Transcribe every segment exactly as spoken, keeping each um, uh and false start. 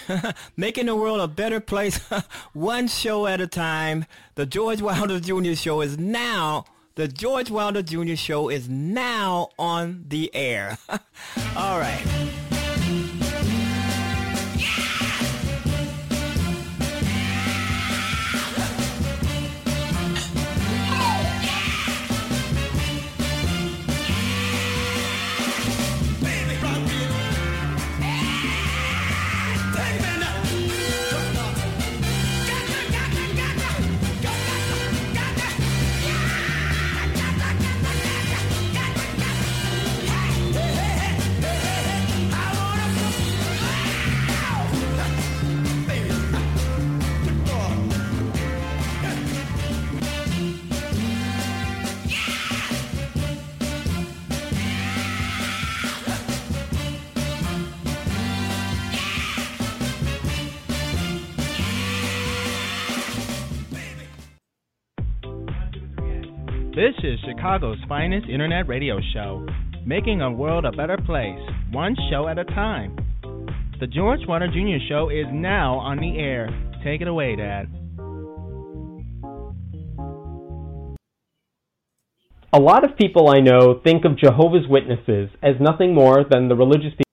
Making the world a better place, one show at a time. The George Wilder Junior Show is now, the George Wilder Junior Show is now on the air. All right. This is Chicago's finest internet radio show, making a world a better place, one show at a time. The George Wilder Junior Show is now on the air. Take it away, Dad. A lot of people I know think of Jehovah's Witnesses as nothing more than the religious people.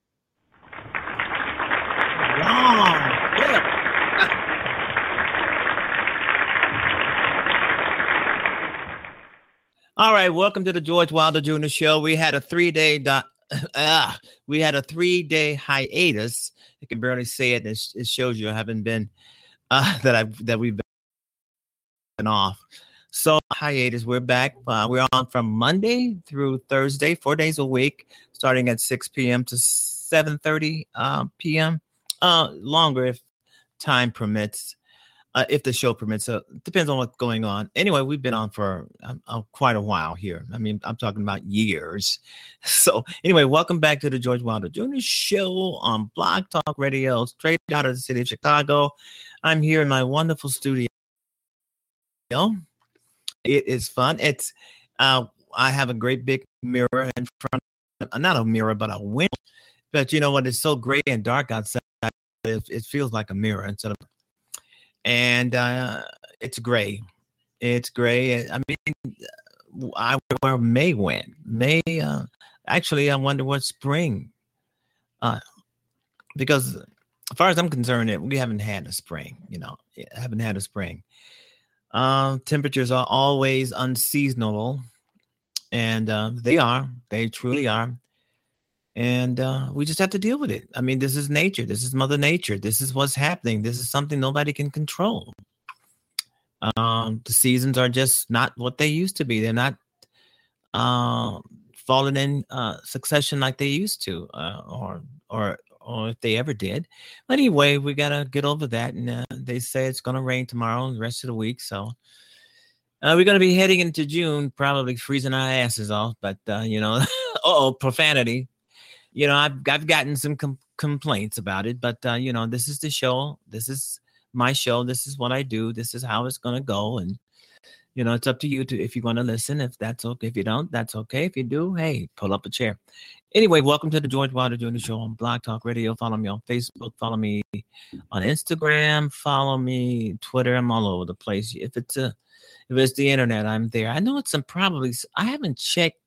All right, welcome to the George Wilder Junior Show. We had a three-day do- uh, we had a three-day hiatus. I can barely say it. It, it shows you I haven't been uh, that I that we've been off. So hiatus. We're back. Uh, we're on from Monday through Thursday, four days a week, starting at six p.m. to seven thirty uh, p.m. Uh, longer if time permits. Uh, if the show permits, uh, depends on what's going on. Anyway, we've been on for um, uh, quite a while here. I mean, I'm talking about years. So anyway, welcome back to the George Wilder Junior Show on Blog Talk Radio, straight out of the city of Chicago. I'm here in my wonderful studio. It is fun. It's uh, I have a great big mirror in front, uh, not a mirror, but a window. But you know what? It's so gray and dark outside. It, it feels like a mirror instead of. And uh, it's gray. It's gray. I mean, I wonder where May went. May, uh, actually, I wonder what spring. Uh, because as far as I'm concerned, we haven't had a spring. You know, haven't had a spring. Uh, temperatures are always unseasonable, and uh, they are. They truly are. And uh, we just have to deal with it. I mean, this is nature. This is Mother Nature. This is what's happening. This is something nobody can control. Um, the seasons are just not what they used to be. They're not uh, falling in uh, succession like they used to, uh, or or or if they ever did. But anyway, we gotta get over that. And uh, they say it's gonna rain tomorrow and the rest of the week. So uh, we're gonna be heading into June, probably freezing our asses off. But uh, you know, oh, profanity. You know, I've I've gotten some com- complaints about it, but uh, you know, this is the show. This is my show. This is what I do. This is how it's gonna go, and you know, it's up to you to if you want to listen. If that's okay, if you don't, that's okay. If you do, hey, pull up a chair. Anyway, welcome to the George Wilder Junior Show on Blog Talk Radio. Follow me on Facebook. Follow me on Instagram. Follow me Twitter. I'm all over the place. If it's a if it's the internet, I'm there. I know it's some probably. I haven't checked.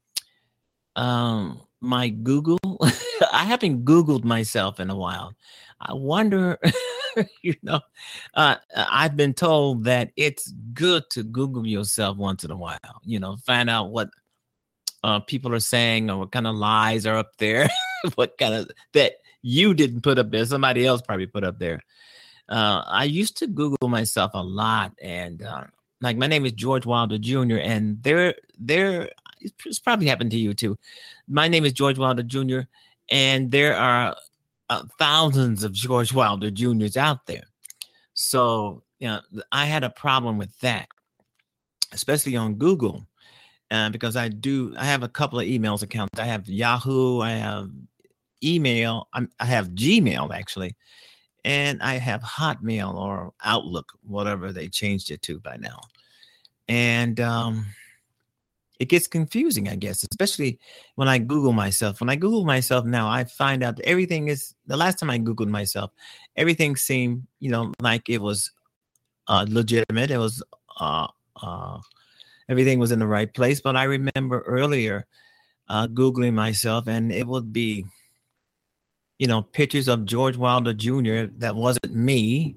Um. My Google, I haven't Googled myself in a while. I wonder, you know, uh, I've been told that it's good to Google yourself once in a while, you know, find out what uh, people are saying or what kind of lies are up there, what kind of that you didn't put up there. Somebody else probably put up there. Uh, I used to Google myself a lot. And uh, like my name is George Wilder Junior And there, there, it's probably happened to you too. My name is George Wilder Junior And there are uh, thousands of George Wilder Juniors out there. So, you know, I had a problem with that, especially on Google, uh, because I do, I have a couple of emails accounts. I have Yahoo, I have email, I'm, I have Gmail actually, and I have Hotmail or Outlook, whatever they changed it to by now. And, um, it gets confusing, I guess, especially when I Google myself. When I Google myself now, I find out that everything is the last time I Googled myself, everything seemed, you know, like it was uh, legitimate. It was uh, uh, everything was in the right place. But I remember earlier uh, Googling myself, and it would be, you know, pictures of George Wilder Junior That wasn't me.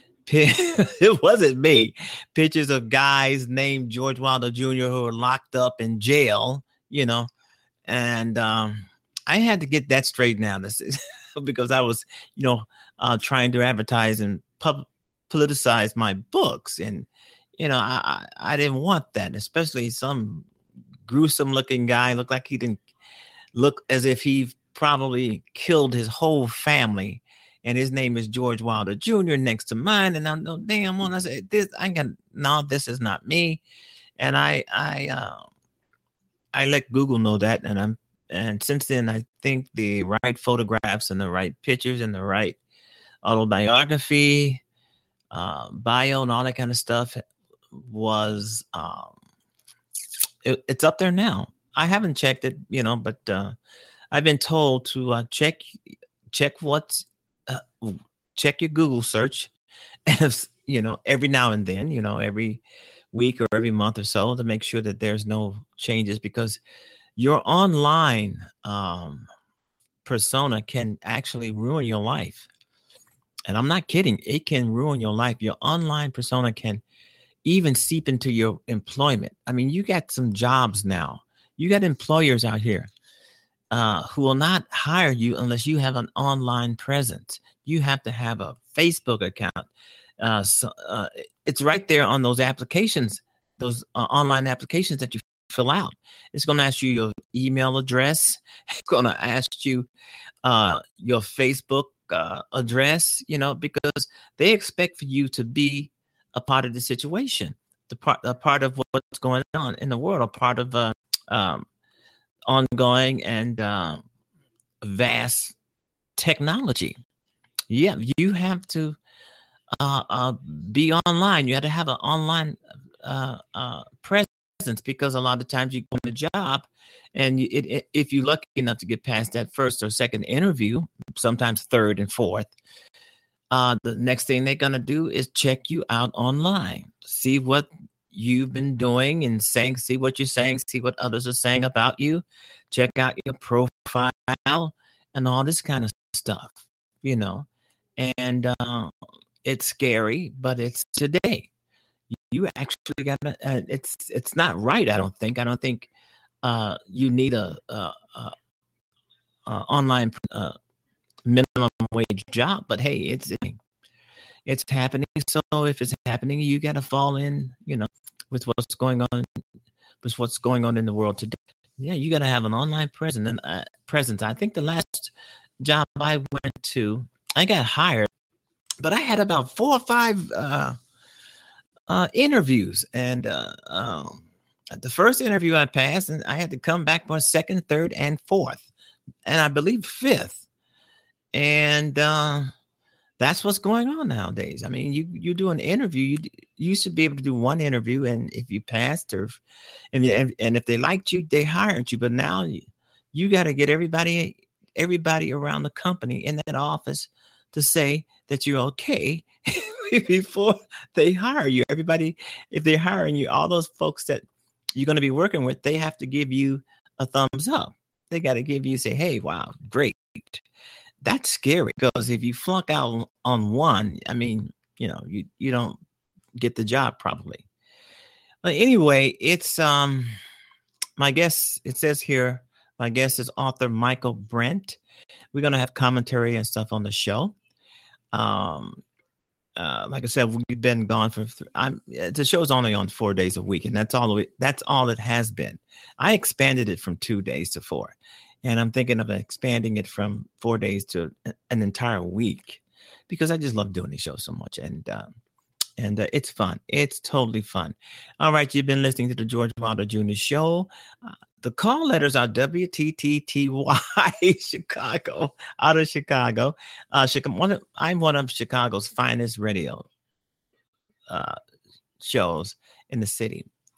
It wasn't me. Pictures of guys named George Wilder Junior who were locked up in jail, you know, and um, I had to get that straightened out. This is because I was, you know, uh, trying to advertise and pub- politicize my books, and you know, I, I I didn't want that, especially some gruesome looking guy looked like he didn't look as if he probably killed his whole family. And his name is George Wilder Junior next to mine. And I'm no damn one. I said, this I can no, this is not me. And I I uh, I let Google know that. And I'm and since then I think the right photographs and the right pictures and the right autobiography, uh, bio and all that kind of stuff was um it, it's up there now. I haven't checked it, you know, but uh, I've been told to uh, check check what's Uh, check your Google search, and if, you know, every now and then, you know, every week or every month or so, to make sure that there's no changes, because your online um, persona can actually ruin your life. And I'm not kidding. It can ruin your life. Your online persona can even seep into your employment. I mean, you got some jobs now. You got employers out here uh, who will not hire you unless you have an online presence. You have to have a Facebook account. Uh, so, uh, it's right there on those applications, those uh, online applications that you fill out. It's going to ask you your email address. It's going to ask you uh, your Facebook uh, address, you know, because they expect for you to be a part of the situation, the part, a part of what's going on in the world, a part of uh, um, ongoing and uh, vast technology. Yeah, you have to uh, uh, be online. You have to have an online uh, uh, presence, because a lot of times you go on a job, and you, it, it, if you're lucky enough to get past that first or second interview, sometimes third and fourth, uh, the next thing they're going to do is check you out online, see what you've been doing and saying, see what you're saying, see what others are saying about you, check out your profile and all this kind of stuff, you know. And uh, it's scary, but it's today. You actually got to. Uh, it's it's not right. I don't think. I don't think uh, you need a, a, a, a online uh, minimum wage job. But hey, it's it's happening. So if it's happening, you got to fall in. You know, with what's going on, with what's going on in the world today. Yeah, you got to have an online presence. And uh, presence. I think the last job I went to, I got hired, but I had about four or five uh, uh, interviews. And uh, um, the first interview I passed, and I had to come back for a second, third, and fourth, and I believe fifth. And uh, that's what's going on nowadays. I mean, you you do an interview, you, you used to be able to do one interview, and if you passed, or and and if they liked you, they hired you. But now you, you got to get everybody everybody around the company in that office to say that you're okay before they hire you. Everybody, if they're hiring you, all those folks that you're going to be working with, they have to give you a thumbs up. They got to give you, say, hey, wow, great. That's scary, because if you flunk out on one, I mean, you know, you, you don't get the job probably. But anyway, it's um, my guest, it says here, my guest is author Michael Brent. We're going to have commentary and stuff on the show. Um, uh, like I said, we've been gone for, th- I'm, the show's only on four days a week, and that's all, it, that's all it has been. I expanded it from two days to four, and I'm thinking of expanding it from four days to an entire week, because I just love doing these shows so much. And, um, And uh, it's fun. It's totally fun. All right. You've been listening to the George Wilder Junior Show. Uh, the call letters are W T T T Y Chicago, out of Chicago. Uh, Chicago one of, I'm one of Chicago's finest radio uh, shows in the city.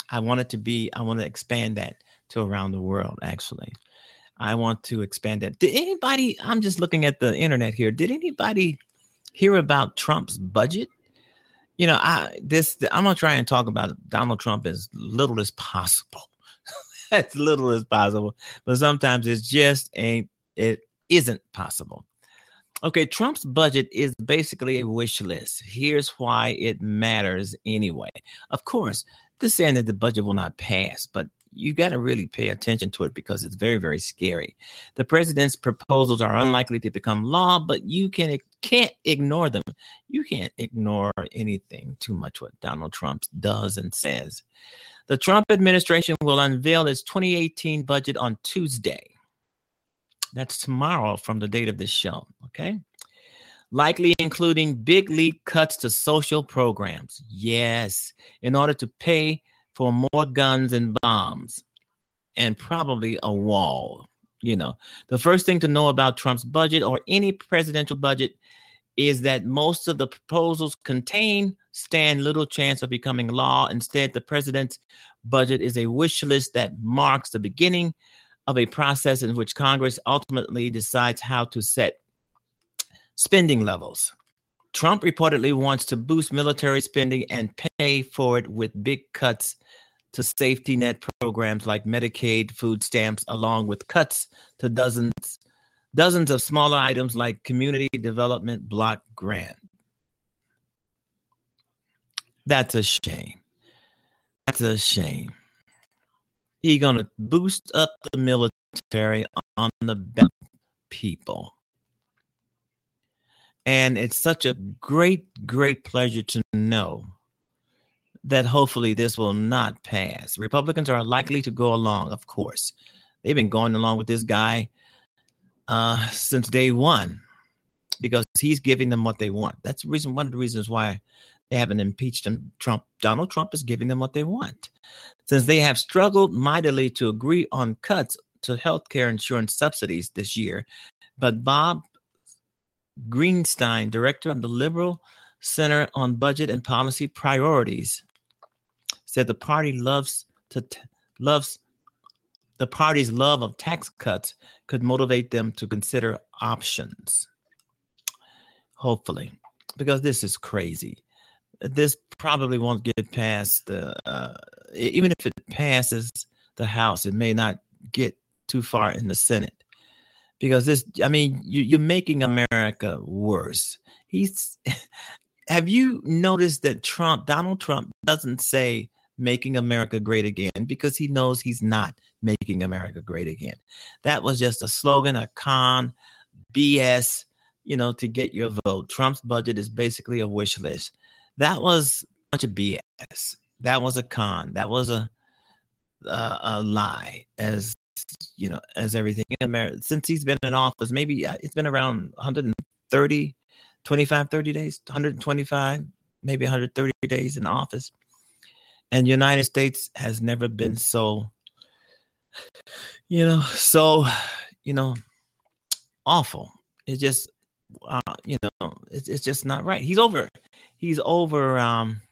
I want it to be, I want to expand that to around the world, actually. I want to expand that. Did anybody, I'm just looking at the internet here, did anybody hear about Trump's budget? You know, I this I'm gonna try and talk about Donald Trump as little as possible. As little as possible. But sometimes it's just ain't it isn't possible. Okay, Trump's budget is basically a wish list. Here's why it matters anyway. Of course, this saying that the budget will not pass, but you got to really pay attention to it because it's very, very scary. The president's proposals are unlikely to become law, but you can, can't ignore them. You can't ignore anything too much what Donald Trump does and says. The Trump administration will unveil its twenty eighteen budget on Tuesday. That's tomorrow from the date of this show, okay? Likely including big leap cuts to social programs. Yes, in order to pay for more guns and bombs and probably a wall. You know, the first thing to know about Trump's budget or any presidential budget is that most of the proposals contain stand little chance of becoming law. Instead, the president's budget is a wish list that marks the beginning of a process in which Congress ultimately decides how to set spending levels. Trump reportedly wants to boost military spending and pay for it with big cuts to safety net programs like Medicaid, food stamps, along with cuts to dozens, dozens of smaller items like community development block grant. That's a shame. That's a shame. He's going to boost up the military on the back of people. And it's such a great, great pleasure to know that hopefully this will not pass. Republicans are likely to go along, of course. They've been going along with this guy uh, since day one because he's giving them what they want. That's the reason, one of the reasons why they haven't impeached him. Trump, Donald Trump is giving them what they want. Since they have struggled mightily to agree on cuts to health care insurance subsidies this year, but Bob Greenstein, director of the Liberal Center on Budget and Policy Priorities, said the party loves to t- loves the party's love of tax cuts could motivate them to consider options. Hopefully, because this is crazy. This probably won't get past the uh, even if it passes the House, it may not get too far in the Senate. Because this, I mean, you, you're making America worse. He's, have you noticed that Trump, Donald Trump, doesn't say making America great again because he knows he's not making America great again. That was just a slogan, a con, B S, you know, to get your vote. Trump's budget is basically a wish list. That was a bunch of B S. That was a con. That was a a, a lie, as you know, as everything in America, since he's been in office, maybe it's been around one hundred thirty, twenty-five, thirty days, one hundred twenty-five, maybe one hundred thirty days in office. And the United States has never been so, you know, so, you know, awful. It's just, uh, you know, it's, it's just not right. He's over, he's over um,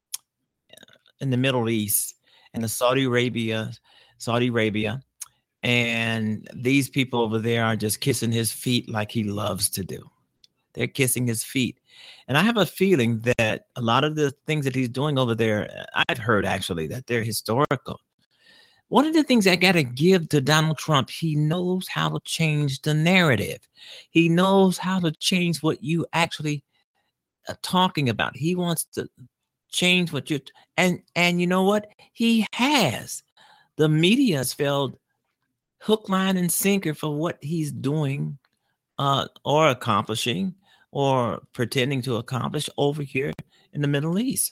in the Middle East and the Saudi Arabia, Saudi Arabia. And these people over there are just kissing his feet like he loves to do. They're kissing his feet. And I have a feeling that a lot of the things that he's doing over there, I've heard actually that they're historical. One of the things I got to give to Donald Trump, he knows how to change the narrative. He knows how to change what you actually are talking about. He wants to change what you, and, and you know what? He has. The media has failed hook, line, and sinker for what he's doing uh, or accomplishing or pretending to accomplish over here in the Middle East.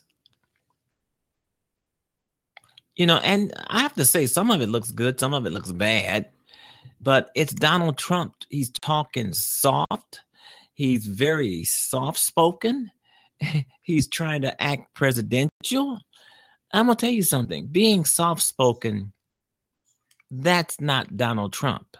You know, and I have to say, some of it looks good, some of it looks bad, but it's Donald Trump. He's talking soft. He's very soft-spoken. He's trying to act presidential. I'm going to tell you something. Being soft-spoken, that's not Donald Trump.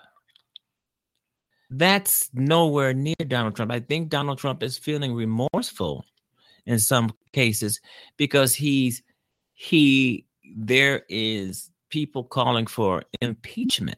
That's nowhere near Donald Trump. I think Donald Trump is feeling remorseful in some cases because he's he there is people calling for impeachment.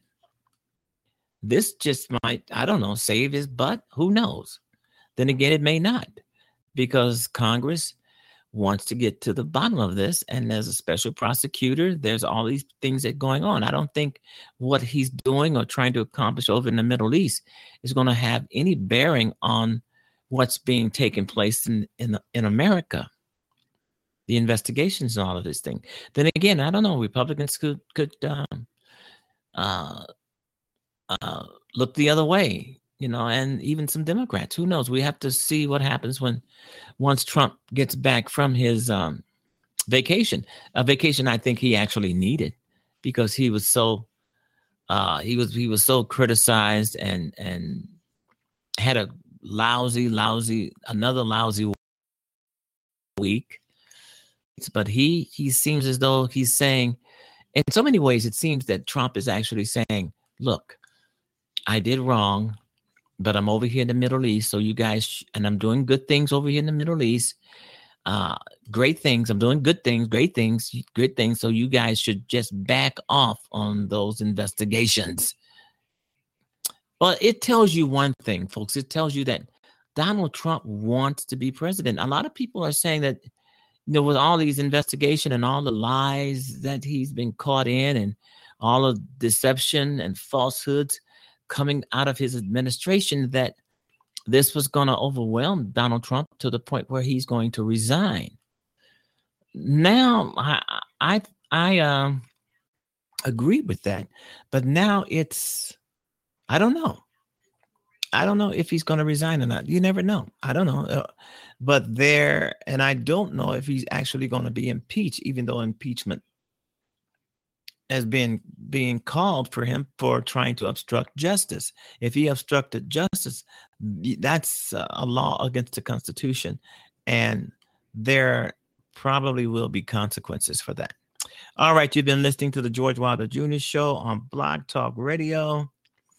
This just might, I don't know, save his butt. Who knows? Then again, it may not, because Congress wants to get to the bottom of this, and there's a special prosecutor. There's all these things that are going on. I don't think what he's doing or trying to accomplish over in the Middle East is going to have any bearing on what's being taken place in in, in America. The investigations and all of this thing. Then again, I don't know. Republicans could could um, uh, uh, look the other way, you know, and even some Democrats. Who knows? We have to see what happens when once Trump gets back from his um, vacation. A vacation I think he actually needed, because he was so uh, he was he was so criticized and and had a lousy, lousy, another lousy week. But he he seems as though he's saying, in so many ways, it seems that Trump is actually saying, look, I did wrong, but I'm over here in the Middle East. So you guys, sh- and I'm doing good things over here in the Middle East. Uh, great things. I'm doing good things, great things, good things. So you guys should just back off on those investigations. Well, it tells you one thing, folks. It tells you that Donald Trump wants to be president. A lot of people are saying that, you know, with all these investigation and all the lies that he's been caught in, and all of deception and falsehoods coming out of his administration, that this was going to overwhelm Donald Trump to the point where he's going to resign. Now, I I, I um, agree with that, but now it's, I don't know. I don't know if he's going to resign or not. You never know. I don't know. Uh, but there, and I don't know if he's actually going to be impeached, even though impeachment has been being called for him for trying to obstruct justice. If he obstructed justice, that's a law against the Constitution, and there probably will be consequences for that. All right, you've been listening to the George Wilder Junior Show on Blog Talk Radio.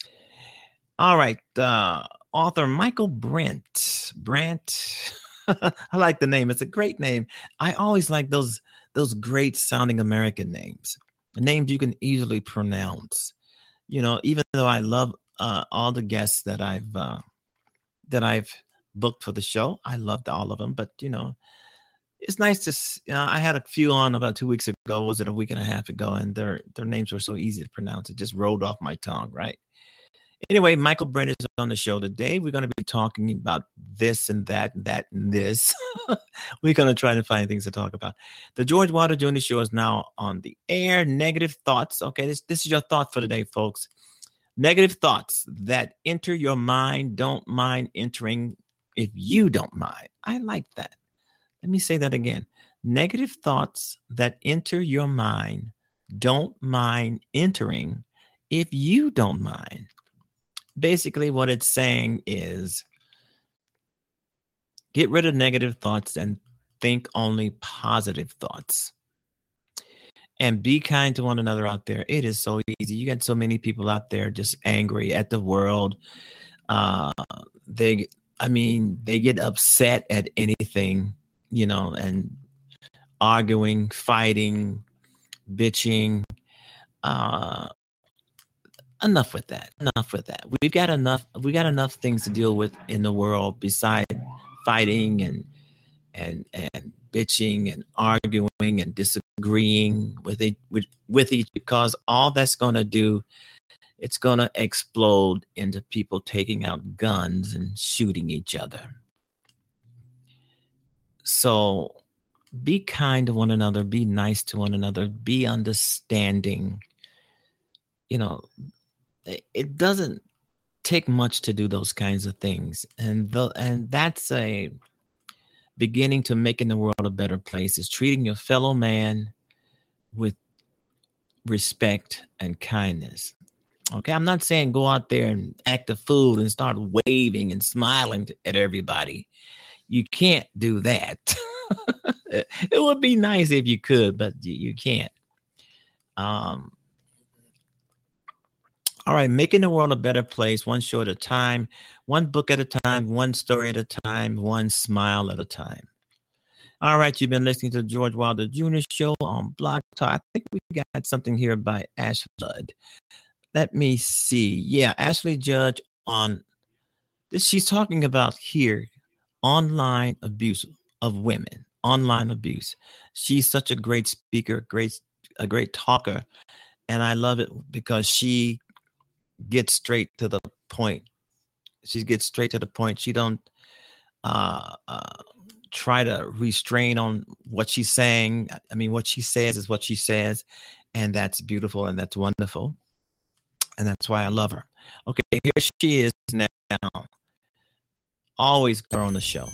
All right, uh, author Michael Brent. Brent, I like the name. It's a great name. I always like those those great sounding American names, names you can easily pronounce. You know, even though I love uh, all the guests that I've uh, that I've booked for the show, I loved all of them. But you know, it's nice to. s- You know, I had a few on about two weeks ago. Was it a week and a half ago? And their their names were so easy to pronounce. It just rolled off my tongue, right? Anyway, Michael Brent is on the show today. We're going to be talking about this and that and that and this. We're going to try to find things to talk about. The George Wilder Junior Show is now on the air. Negative thoughts. Okay, this, this is your thought for today, folks. Negative thoughts that enter your mind, don't mind entering if you don't mind. I like that. Let me say that again. Negative thoughts that enter your mind, don't mind entering if you don't mind. Basically, what it's saying is get rid of negative thoughts and think only positive thoughts. And be kind to one another out there. It is so easy. You got so many people out there just angry at the world. Uh, they, I mean, they get upset at anything, you know, and arguing, fighting, bitching. Uh, enough with that. Enough with that. We've got enough. We got enough things to deal with in the world besides fighting and and and bitching and arguing and disagreeing with it with, with each, because all that's going to do, it's going to explode into people taking out guns and shooting each other. So be kind to one another, be nice to one another, be understanding. You know, it it doesn't take much to do those kinds of things. And the, and that's a beginning to making the world a better place, is treating your fellow man with respect and kindness. Okay, I'm not saying go out there and act a fool and start waving and smiling at everybody. You can't do that. It would be nice if you could, but you, you can't. Um, all right, making the world a better place, one show at a time, one book at a time, one story at a time, one smile at a time. All right, you've been listening to the George Wilder Junior Show on Block Talk. I think we got something here by Ashley Judd. Let me see. Yeah, Ashley Judd on this. She's talking about here online abuse of women, online abuse. She's such a great speaker, great a great talker, and I love it because she gets straight to the point. She gets straight to the point. She don't uh, uh, try to restrain on what she's saying. I mean, what she says is what she says, and that's beautiful and that's wonderful, and that's why I love her. Okay, here she is now. Always her on the show.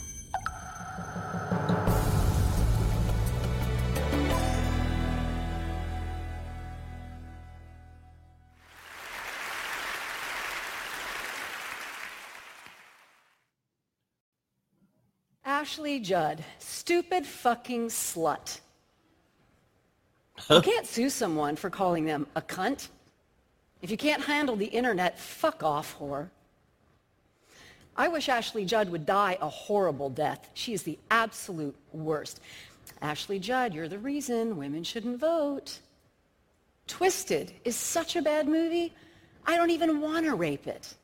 Ashley Judd, stupid fucking slut. You can't sue someone for calling them a cunt. If you can't handle the internet, fuck off, whore. I wish Ashley Judd would die a horrible death. She is the absolute worst. Ashley Judd, you're the reason women shouldn't vote. Twisted is such a bad movie, I don't even want to rape it.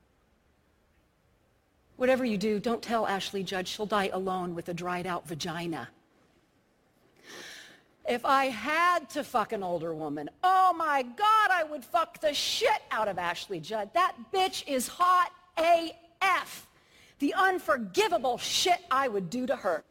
Whatever you do, don't tell Ashley Judd she'll die alone with a dried out vagina. If I had to fuck an older woman, oh my God, I would fuck the shit out of Ashley Judd. That bitch is hot A F. The unforgivable shit I would do to her.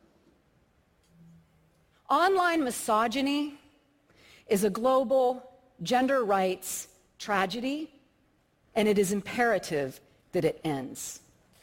Online misogyny is a global gender rights tragedy, and it is imperative that it ends.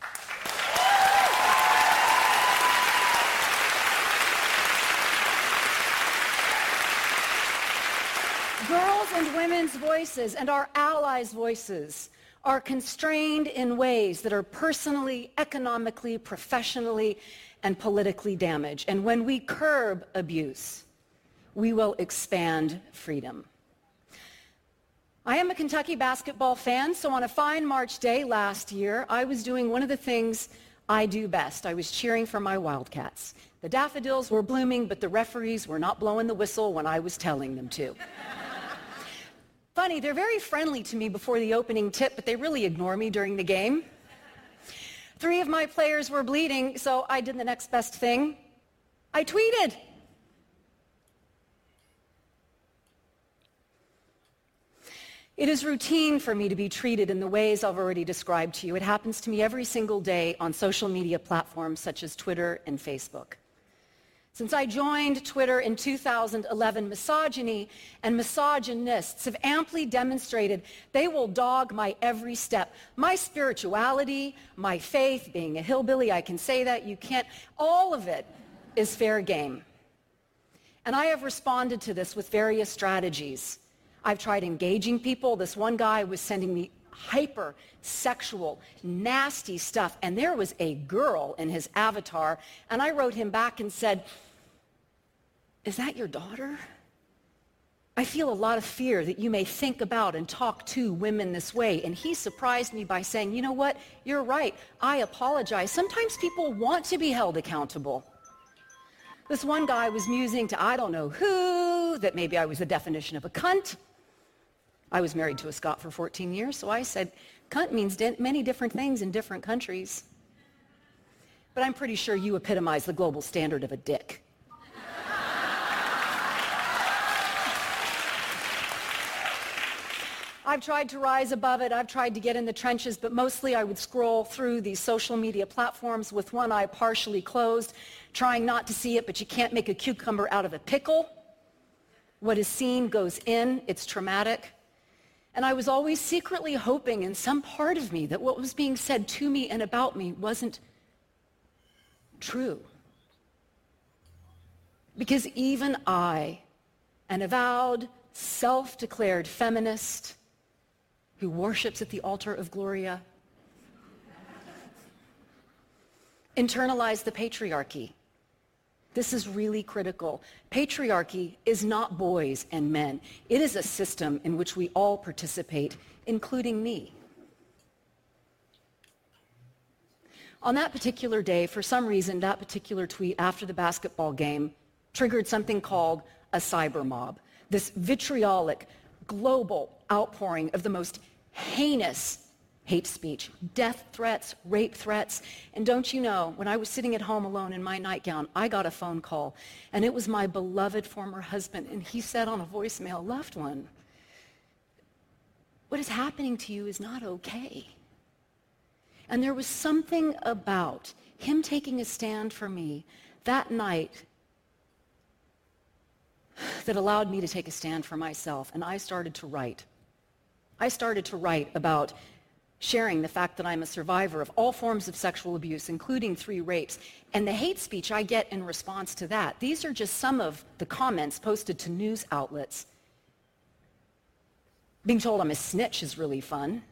Girls' and women's voices and our allies' voices are constrained in ways that are personally, economically, professionally, and politically damaged. And when we curb abuse, we will expand freedom. I am a Kentucky basketball fan, so on a fine March day last year, I was doing one of the things I do best. I was cheering for my Wildcats. The daffodils were blooming, but the referees were not blowing the whistle when I was telling them to. Funny, they're very friendly to me before the opening tip, but they really ignore me during the game. Three of my players were bleeding, so I did the next best thing. I tweeted. It is routine for me to be treated in the ways I've already described to you. It happens to me every single day on social media platforms such as Twitter and Facebook. Since I joined Twitter in two thousand eleven, misogyny and misogynists have amply demonstrated they will dog my every step. My spirituality, my faith, being a hillbilly, I can say that, you can't, all of it is fair game. And I have responded to this with various strategies. I've tried engaging people. This one guy was sending me hyper sexual, nasty stuff, and there was a girl in his avatar, and I wrote him back and said, "Is that your daughter? I feel a lot of fear that you may think about and talk to women this way." And he surprised me by saying, "You know what? You're right. I apologize. Sometimes people want to be held accountable." This one guy was musing to I don't know who, that maybe I was the definition of a cunt. I was married to a Scot for fourteen years, so I said, cunt means many different things in different countries. But I'm pretty sure you epitomize the global standard of a dick. I've tried to rise above it. I've tried to get in the trenches, but mostly I would scroll through these social media platforms with one eye partially closed, trying not to see it, but you can't make a cucumber out of a pickle. What is seen goes in. It's traumatic. And I was always secretly hoping in some part of me that what was being said to me and about me wasn't true. Because even I, an avowed, self-declared feminist who worships at the altar of Gloria, internalized the patriarchy. This is really critical. Patriarchy is not boys and men. It is a system in which we all participate, including me. On that particular day, for some reason, that particular tweet after the basketball game triggered something called a cyber mob, this vitriolic, global outpouring of the most heinous hate speech, death threats, rape threats. And don't you know, when I was sitting at home alone in my nightgown, I got a phone call, and it was my beloved former husband, and he said on a voicemail, "Loved one, what is happening to you is not okay." And there was something about him taking a stand for me that night that allowed me to take a stand for myself, and I started to write. I started to write about sharing the fact that I'm a survivor of all forms of sexual abuse, including three rapes, and the hate speech I get in response to that. These are just some of the comments posted to news outlets. Being told I'm a snitch is really fun.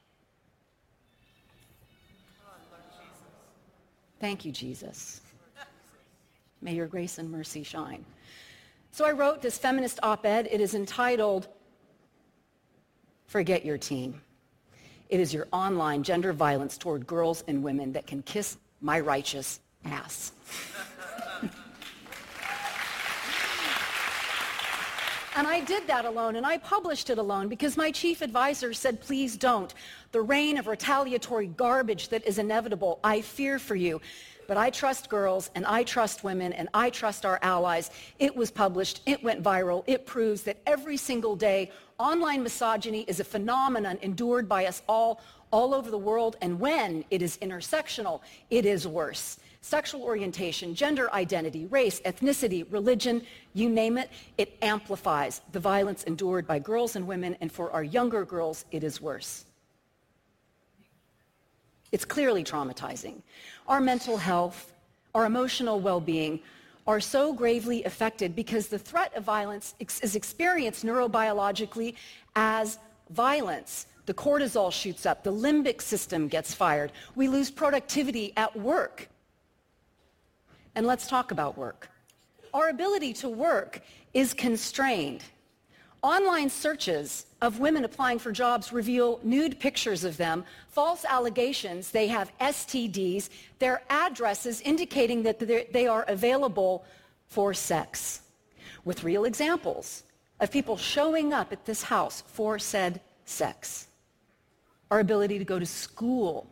Thank you, Jesus. May your grace and mercy shine. So I wrote this feminist op-ed. It is entitled, "Forget Your Teen. It is your online gender violence toward girls and women that can kiss my righteous ass." And I did that alone, and I published it alone because my chief advisor said, "Please don't. The rain of retaliatory garbage that is inevitable, I fear for you." But I trust girls, and I trust women, and I trust our allies. It was published. It went viral. It proves that every single day, online misogyny is a phenomenon endured by us all, all over the world, and when it is intersectional, it is worse. Sexual orientation, gender identity, race, ethnicity, religion, you name it, it amplifies the violence endured by girls and women, and for our younger girls, it is worse. It's clearly traumatizing. Our mental health, our emotional well-being are so gravely affected because the threat of violence is experienced neurobiologically as violence. The cortisol shoots up, the limbic system gets fired, we lose productivity at work. And let's talk about work. Our ability to work is constrained. Online searches of women applying for jobs reveal nude pictures of them, false allegations they have S T Ds, their addresses indicating that they are available for sex, with real examples of people showing up at this house for said sex. Our ability to go to school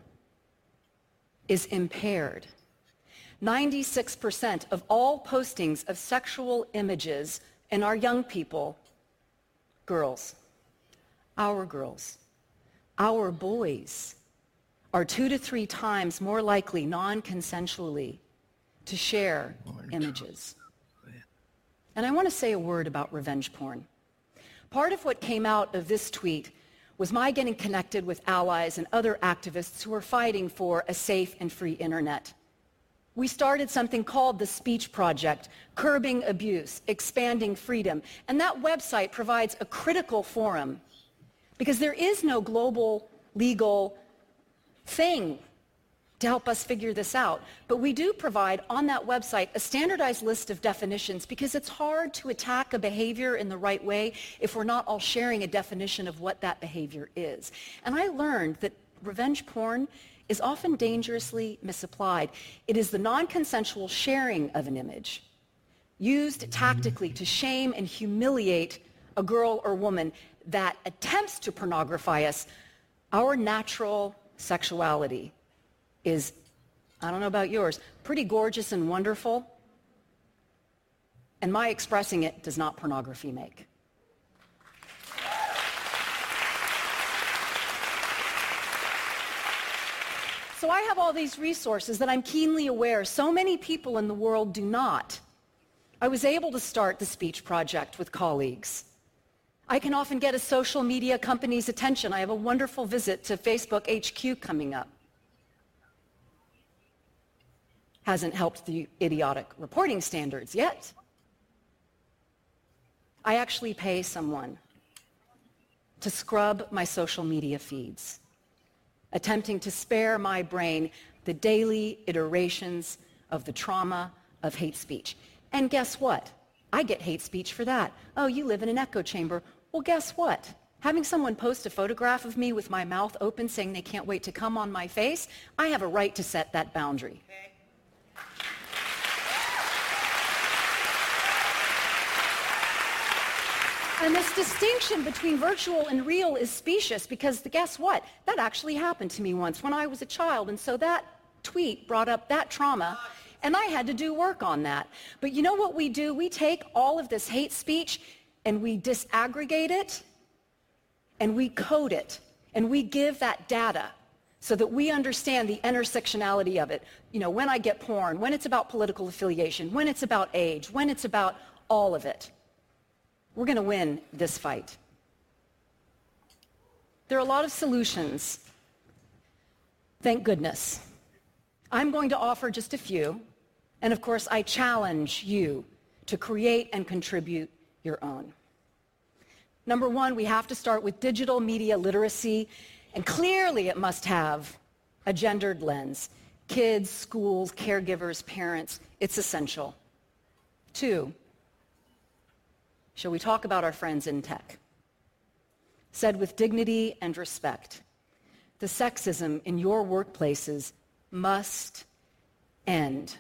is impaired. ninety-six percent of all postings of sexual images in our young people, girls, our girls, our boys, are two to three times more likely non-consensually to share images. And I want to say a word about revenge porn. Part of what came out of this tweet was my getting connected with allies and other activists who are fighting for a safe and free internet. We started something called the Speech Project, Curbing Abuse, Expanding Freedom. And that website provides a critical forum because there is no global legal thing to help us figure this out. But we do provide on that website a standardized list of definitions because it's hard to attack a behavior in the right way if we're not all sharing a definition of what that behavior is. And I learned that revenge porn is often dangerously misapplied. It is the non-consensual sharing of an image used tactically to shame and humiliate a girl or woman that attempts to pornography us. Our natural sexuality is, I don't know about yours, pretty gorgeous and wonderful, and my expressing it does not pornography make. So I have all these resources that I'm keenly aware so many people in the world do not. I was able to start the Speech Project with colleagues. I can often get a social media company's attention. I have a wonderful visit to Facebook H Q coming up. Hasn't helped the idiotic reporting standards yet. I actually pay someone to scrub my social media feeds, attempting to spare my brain the daily iterations of the trauma of hate speech. And guess what? I get hate speech for that. Oh, you live in an echo chamber. Well, guess what? Having someone post a photograph of me with my mouth open saying they can't wait to come on my face, I have a right to set that boundary. Okay. And this distinction between virtual and real is specious because guess what? That actually happened to me once when I was a child, and so that tweet brought up that trauma, and I had to do work on that. But you know what we do? We take all of this hate speech and we disaggregate it, and we code it, and we give that data so that we understand the intersectionality of it. You know, when I get porn, when it's about political affiliation, when it's about age, when it's about all of it. We're going to win this fight. There are a lot of solutions. Thank goodness. I'm going to offer just a few, and of course, I challenge you to create and contribute your own. Number one, we have to start with digital media literacy, and clearly it must have a gendered lens. Kids, schools, caregivers, parents, it's essential. Two, shall we talk about our friends in tech? Said with dignity and respect, the sexism in your workplaces must end.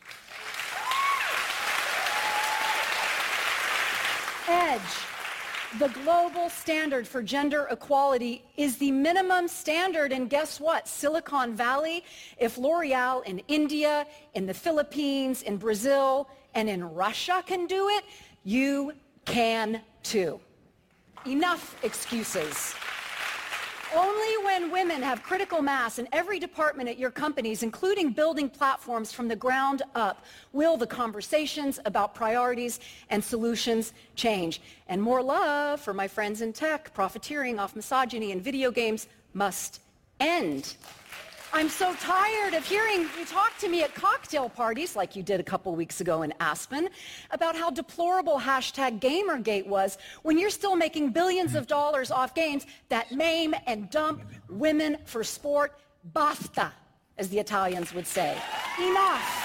Edge, the global standard for gender equality, is the minimum standard, and guess what? Silicon Valley, if L'Oreal in India, in the Philippines, in Brazil, and in Russia can do it, you can too. Enough excuses. Only when women have critical mass in every department at your companies, including building platforms from the ground up, will the conversations about priorities and solutions change. And more love for my friends in tech. Profiteering off misogyny and video games must end. I'm so tired of hearing you talk to me at cocktail parties, like you did a couple weeks ago in Aspen, about how deplorable hashtag Gamergate was when you're still making billions of dollars off games that maim and dump women for sport. Basta, as the Italians would say. Enough.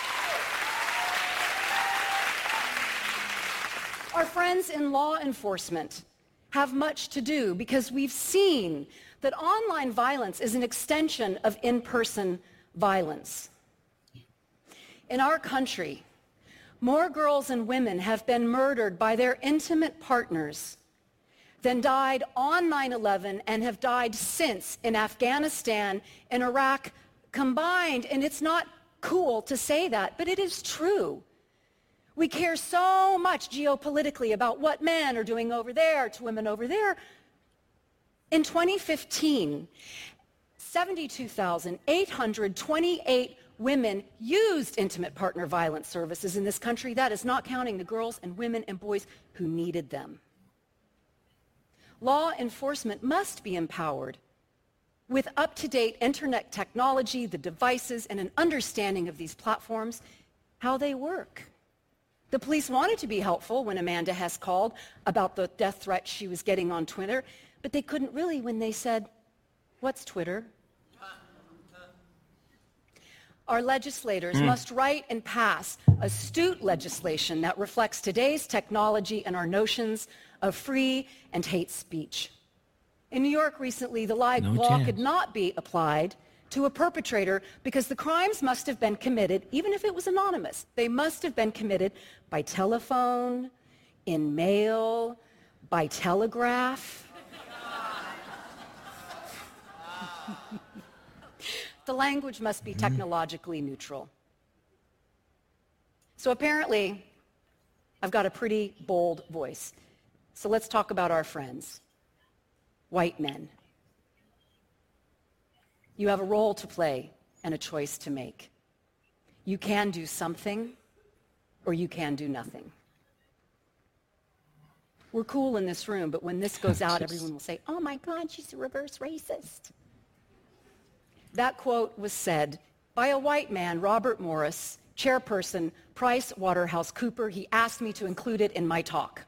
Our friends in law enforcement have much to do because we've seen that online violence is an extension of in-person violence. In our country, more girls and women have been murdered by their intimate partners than died on nine eleven and have died since in Afghanistan and Iraq combined. And it's not cool to say that, but it is true. We care so much geopolitically about what men are doing over there to women over there. In twenty fifteen, seventy-two thousand eight hundred twenty-eight women used intimate partner violence services in this country. That is not counting the girls and women and boys who needed them. Law enforcement must be empowered with up-to-date internet technology, the devices, and an understanding of these platforms, how they work. The police wanted to be helpful when Amanda Hess called about the death threat she was getting on Twitter, but they couldn't really when they said, "What's Twitter?" Our legislators mm. must write and pass astute legislation that reflects today's technology and our notions of free and hate speech. In New York recently, the lie no law chance. could not be applied to a perpetrator because the crimes must have been committed, even if it was anonymous, they must have been committed by telephone, in mail, by telegraph. The language must be technologically neutral. So apparently, I've got a pretty bold voice. So let's talk about our friends, white men. You have a role to play and a choice to make. You can do something, or you can do nothing. We're cool in this room, but when this goes out, everyone will say, "Oh my God, she's a reverse racist." That quote was said by a white man, Robert Morris, chairperson, Price Waterhouse Cooper. He asked me to include it in my talk.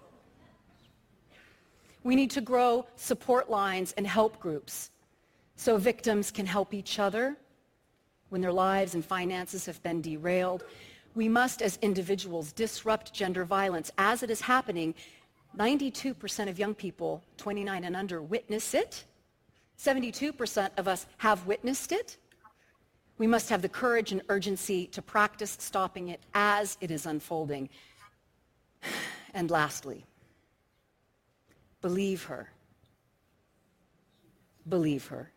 We need to grow support lines and help groups so victims can help each other when their lives and finances have been derailed. We must, as individuals, disrupt gender violence as it is happening ninety-two percent of young people twenty-nine and under witness it. seventy-two percent of us have witnessed it. We must have the courage and urgency to practice stopping it as it is unfolding. And lastly, believe her. Believe her.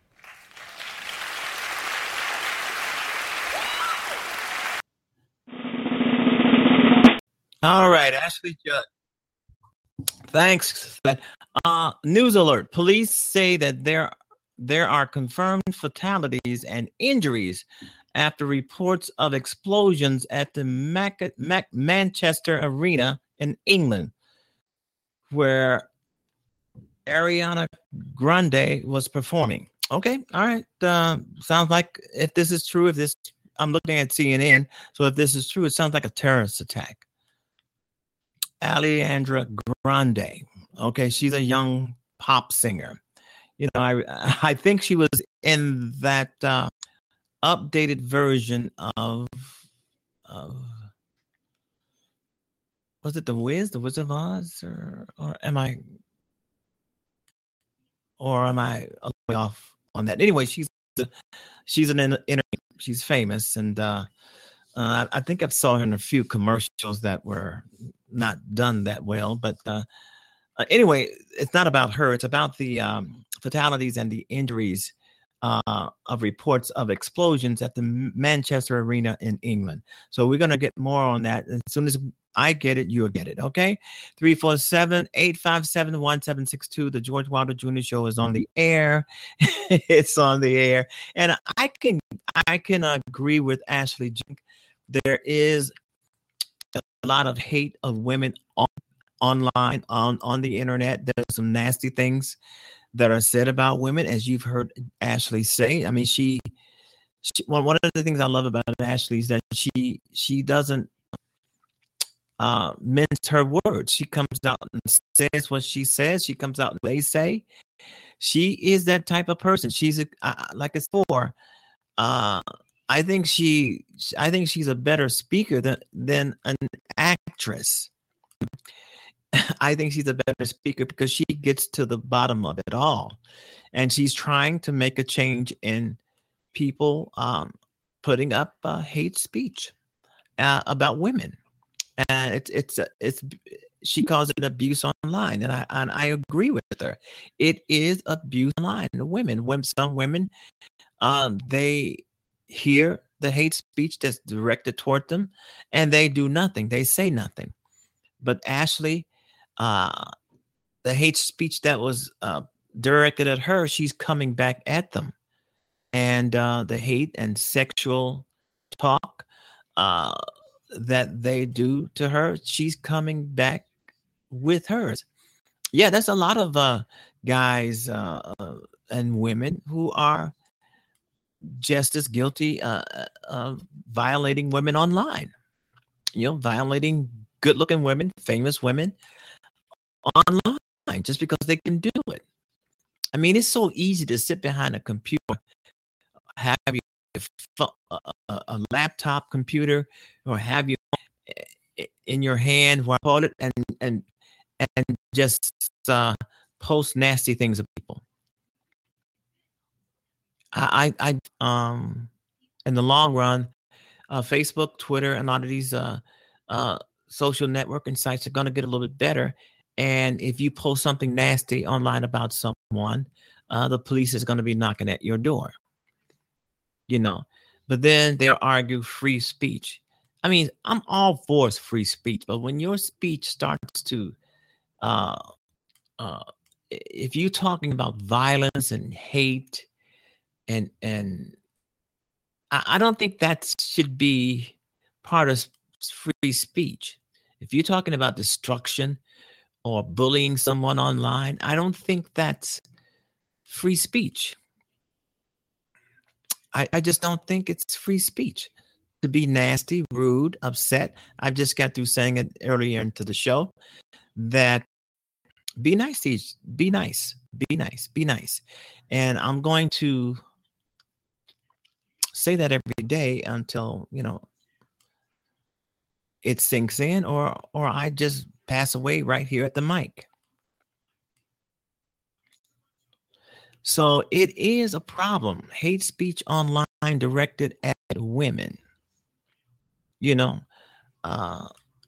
All right, Ashley Judd. Thanks. Uh, news alert. Police say that there, there are confirmed fatalities and injuries after reports of explosions at the Mac- Mac- Manchester Arena in England, where Ariana Grande was performing. Okay, all right. Uh, sounds like if this is true, if this, I'm looking at C N N, so if this is true, it sounds like a terrorist attack. Ariana Grande. Okay, she's a young pop singer. You know, I I think she was in that uh, updated version of of was it The Wiz, The Wizard of Oz, or or am I or am I a little way off on that? Anyway, she's she's an inter, she's famous, and uh, uh, I think I saw her in a few commercials that were not done that well, but uh, uh, anyway, it's not about her. It's about the um, fatalities and the injuries uh, of reports of explosions at the Manchester Arena in England. So we're going to get more on that. As soon as I get it, you'll get it. Okay. three four seven, eight five seven, one seven six two. The George Wilder Junior Show is on the air. It's on the air. And I can, I can agree with Ashley Jink. There is a lot of hate of women on, online, on, on the internet. There's some nasty things that are said about women, as you've heard Ashley say. I mean, she, she well, one of the things I love about Ashley is that she, she doesn't uh, mince her words. She comes out and says what she says. She comes out and they say. She is that type of person. She's a, uh, like it's for, uh, I think she, I think she's a better speaker than than an actress. I think she's a better speaker because she gets to the bottom of it all, and she's trying to make a change in people um, putting up uh, hate speech uh, about women, and it's it's it's she calls it abuse online, and I and I agree with her. It is abuse online. The women, when some women, um, they hear the hate speech that's directed toward them, and they do nothing. They say nothing. But Ashley, uh, the hate speech that was uh, directed at her, she's coming back at them. And uh, the hate and sexual talk uh, that they do to her, she's coming back with hers. Yeah, there's a lot of uh, guys uh, uh, and women who are just as guilty uh, of violating women online, you know, violating good looking women, famous women online just because they can do it. I mean, it's so easy to sit behind a computer, have your a, a, a laptop computer, or have you in your hand while hold it and and and just uh, post nasty things of people. I, I, um, in the long run, uh, Facebook, Twitter, and a lot of these uh, uh, social networking sites are going to get a little bit better. And if you post something nasty online about someone, uh, the police is going to be knocking at your door. You know, but then they'll argue free speech. I mean, I'm all for free speech, but when your speech starts to, uh, uh, if you're talking about violence and hate, And and I, I don't think that should be part of free speech. If you're talking about destruction or bullying someone online, I don't think that's free speech. I, I just don't think it's free speech to be nasty, rude, upset. I just got through saying it earlier into the show that be nice to each, be nice, be nice, be nice. And I'm going to say that every day until, you know, it sinks in, or or I just pass away right here at the mic. So it is a problem. Hate speech online directed at women. You know, uh,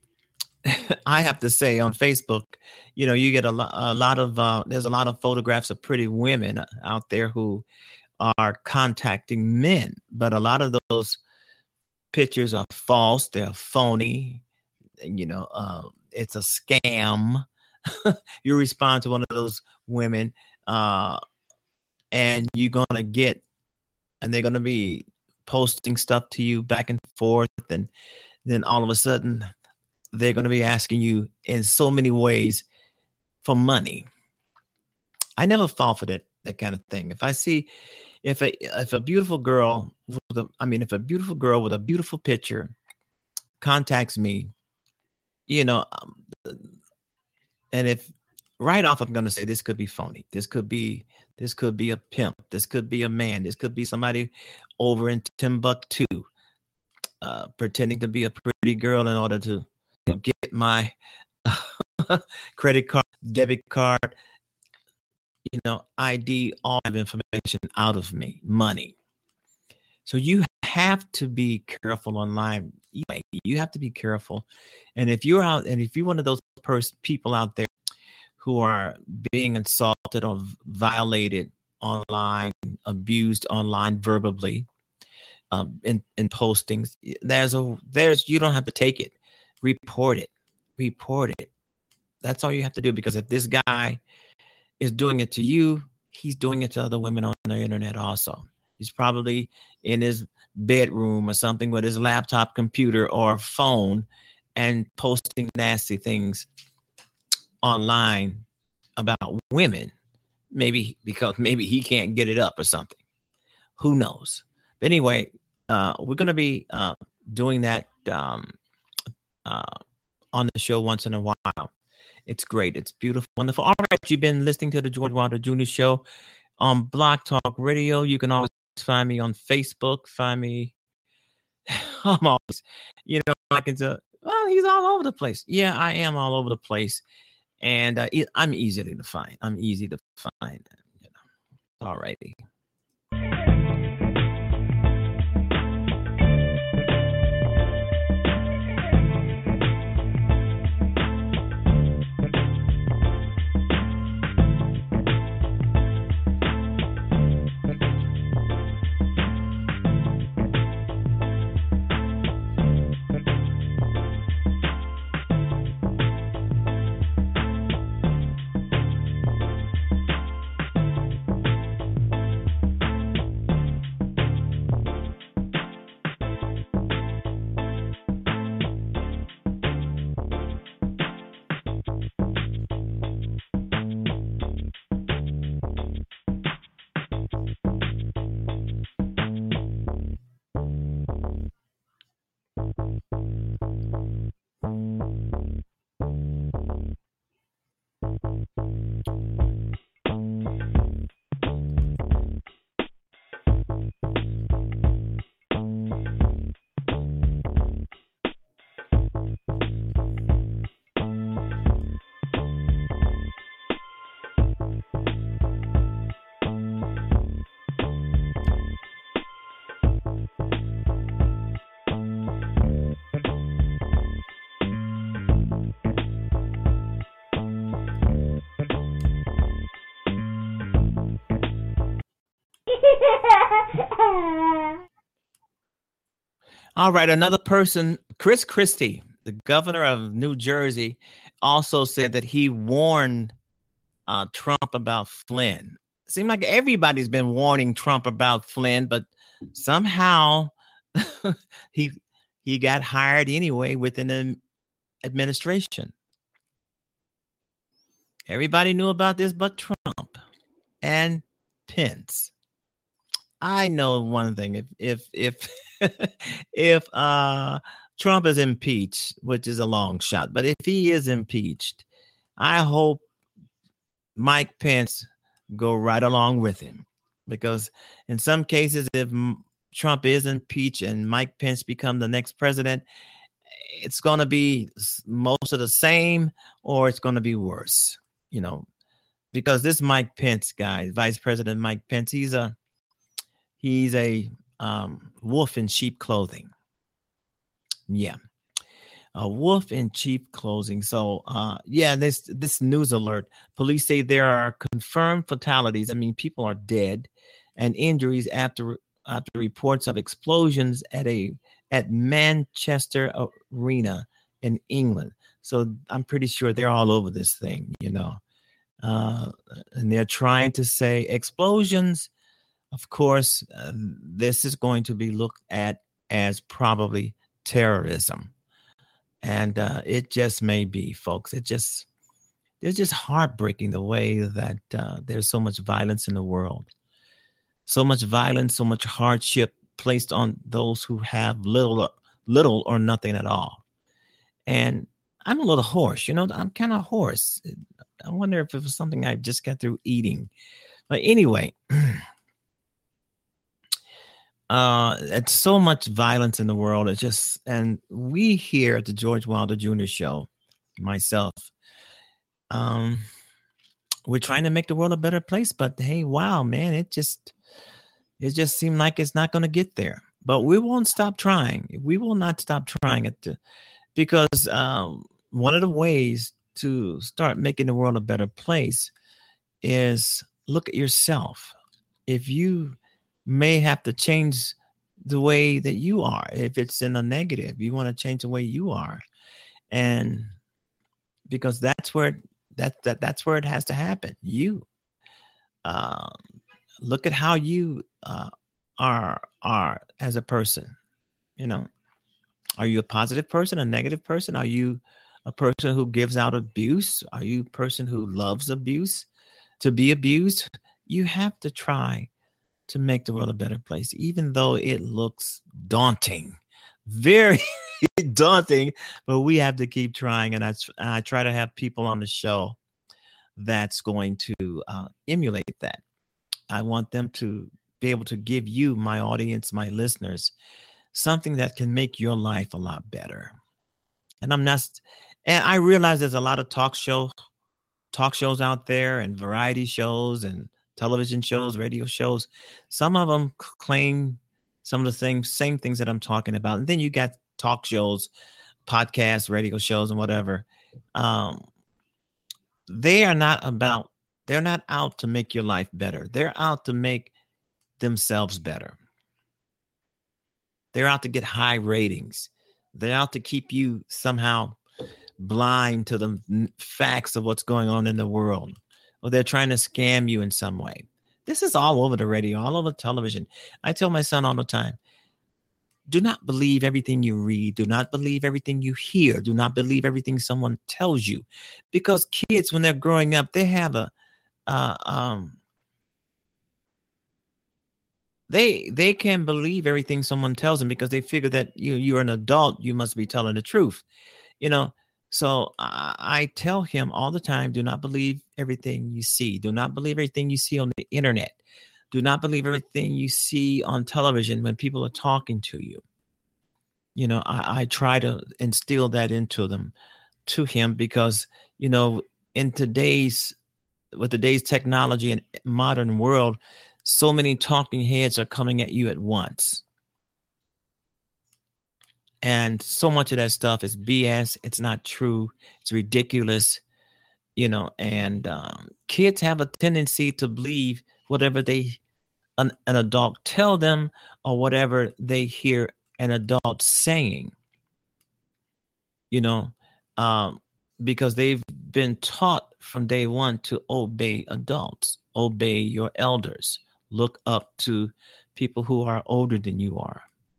I have to say on Facebook, you know, you get a, lo- a lot of, uh, there's a lot of photographs of pretty women out there who are contacting men, but a lot of those pictures are false. They're phony. You know, uh, it's a scam. You respond to one of those women, uh, and you're going to get, and they're going to be posting stuff to you back and forth. And then all of a sudden they're going to be asking you in so many ways for money. I never fall for that, that kind of thing. If I see, if a, if a beautiful girl, with a, I mean, if a beautiful girl with a beautiful picture contacts me, you know, um, and if right off, I'm going to say this could be phony. This could be, this could be a pimp. This could be a man. This could be somebody over in Timbuktu, uh, pretending to be a pretty girl in order to get my credit card, debit card, you know, I D, all of information out of me, money. So you have to be careful online. You have to be careful. And if you're out, and if you're one of those pers- people out there who are being insulted or violated online, abused online verbally, um, in, in postings, there's a, there's, you don't have to take it. Report it, report it. That's all you have to do, because if this guy is doing it to you, he's doing it to other women on the internet also. He's probably in his bedroom or something with his laptop computer or phone and posting nasty things online about women, maybe because maybe he can't get it up or something. Who knows? But anyway, uh, we're going to be uh, doing that um, uh, on the show once in a while. It's great. It's beautiful, wonderful. All right, you've been listening to the George Wilder Junior Show on Blog Talk Radio. You can always find me on Facebook. Find me. I'm always, you know, I can say, well, he's all over the place. Yeah, I am all over the place. And uh, I'm easy to find. I'm easy to find. You know. All righty. All right, another person, Chris Christie, the governor of New Jersey, also said that he warned uh, Trump about Flynn. Seems like everybody's been warning Trump about Flynn, but somehow he he got hired anyway within the administration. Everybody knew about this but Trump and Pence. I know one thing: if if if if uh, Trump is impeached, which is a long shot, but if he is impeached, I hope Mike Pence go right along with him, because in some cases, if Trump is impeached and Mike Pence become the next president, it's going to be most of the same, or it's going to be worse, you know, because this Mike Pence guy, Vice President Mike Pence, he's a he's a um, wolf in sheep clothing. Yeah, a wolf in sheep clothing. So, uh, yeah, this this news alert. Police say there are confirmed fatalities. I mean, people are dead, and injuries after after reports of explosions at a at Manchester Arena in England. So I'm pretty sure they're all over this thing, you know. Uh, and they're trying to say explosions. Of course, uh, this is going to be looked at as probably terrorism. And uh, it just may be, folks. It just, it's just heartbreaking the way that uh, there's so much violence in the world. So much violence, so much hardship placed on those who have little, little or nothing at all. And I'm a little hoarse, you know, I'm kind of hoarse. I wonder if it was something I just got through eating. But anyway, uh, it's so much violence in the world. It's just, and we here at the George Wilder Junior Show, myself, um, we're trying to make the world a better place. But hey, wow, man, it just, it just seemed like it's not going to get there. But we won't stop trying. We will not stop trying it to, because um, one of the ways to start making the world a better place is look at yourself. If you may have to change the way that you are, if it's in a negative, you want to change the way you are. And because that's where that, that that's where it has to happen. You uh, look at how you uh, are are as a person. You know, are you a positive person, a negative person? Are you a person who gives out abuse? Are you a person who loves abuse, to be abused? You have to try to make the world a better place, even though it looks daunting, very daunting, but we have to keep trying. And I, I try to have people on the show that's going to uh, emulate that. I want them to be able to give you, my audience, my listeners, something that can make your life a lot better. And I'm not, and I realize there's a lot of talk show, talk shows out there, and variety shows, and television shows, radio shows. Some of them claim some of the things, same things that I'm talking about. And then you got talk shows, podcasts, radio shows, and whatever. Um, they are not about, they're not out to make your life better. They're out to make themselves better. They're out to get high ratings. They're out to keep you somehow blind to the facts of what's going on in the world. Or they're trying to scam you in some way. This is all over the radio, all over television. I tell my son all the time, do not believe everything you read. Do not believe everything you hear. Do not believe everything someone tells you. Because kids, when they're growing up, they have a, uh, um, they they can believe everything someone tells them because they figure that you, you're an adult, you must be telling the truth. You know, so I, I tell him all the time, do not believe everything you see. Do not believe everything you see on the internet. Do not believe everything you see on television when people are talking to you. You know, I, I try to instill that into them, to him, because, you know, in today's, with today's technology and modern world, so many talking heads are coming at you at once. And so much of that stuff is B S. It's not true. It's ridiculous, you know, and um, kids have a tendency to believe whatever they, an, an adult tell them, or whatever they hear an adult saying, you know, um, because they've been taught from day one to obey adults, obey your elders, look up to people who are older than you are.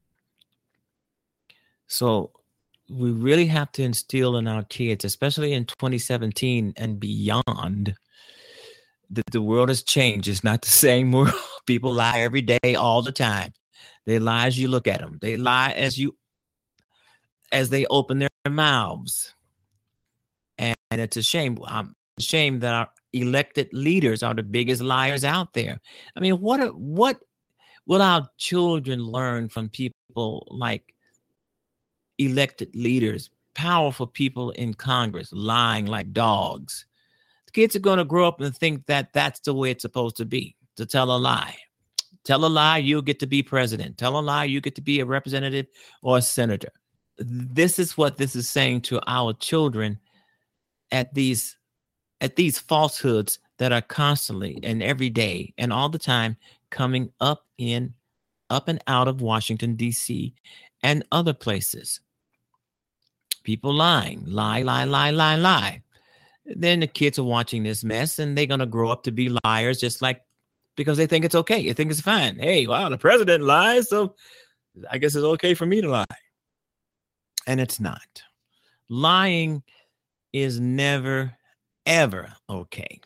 So we really have to instill in our kids, especially in twenty seventeen and beyond, that the world has changed. It's not the same world. People lie every day, all the time. They lie as you look at them. They lie as you, as they open their mouths. And, and it's a shame. I'm ashamed that our elected leaders are the biggest liars out there. I mean, what what will our children learn from people like elected leaders, powerful people in Congress lying like dogs. The kids are going to grow up and think that that's the way it's supposed to be, to tell a lie. Tell a lie, you'll get to be president. Tell a lie, you get to be a representative or a senator. This is what this is saying to our children at these at these falsehoods that are constantly and every day and all the time coming up in up and out of Washington, D C and other places. People lying, lie, lie, lie, lie, lie. Then the kids are watching this mess and they're going to grow up to be liars just like because they think it's okay. They think it's fine. Hey, wow, the president lies, so I guess it's okay for me to lie. And it's not. Lying is never, ever okay.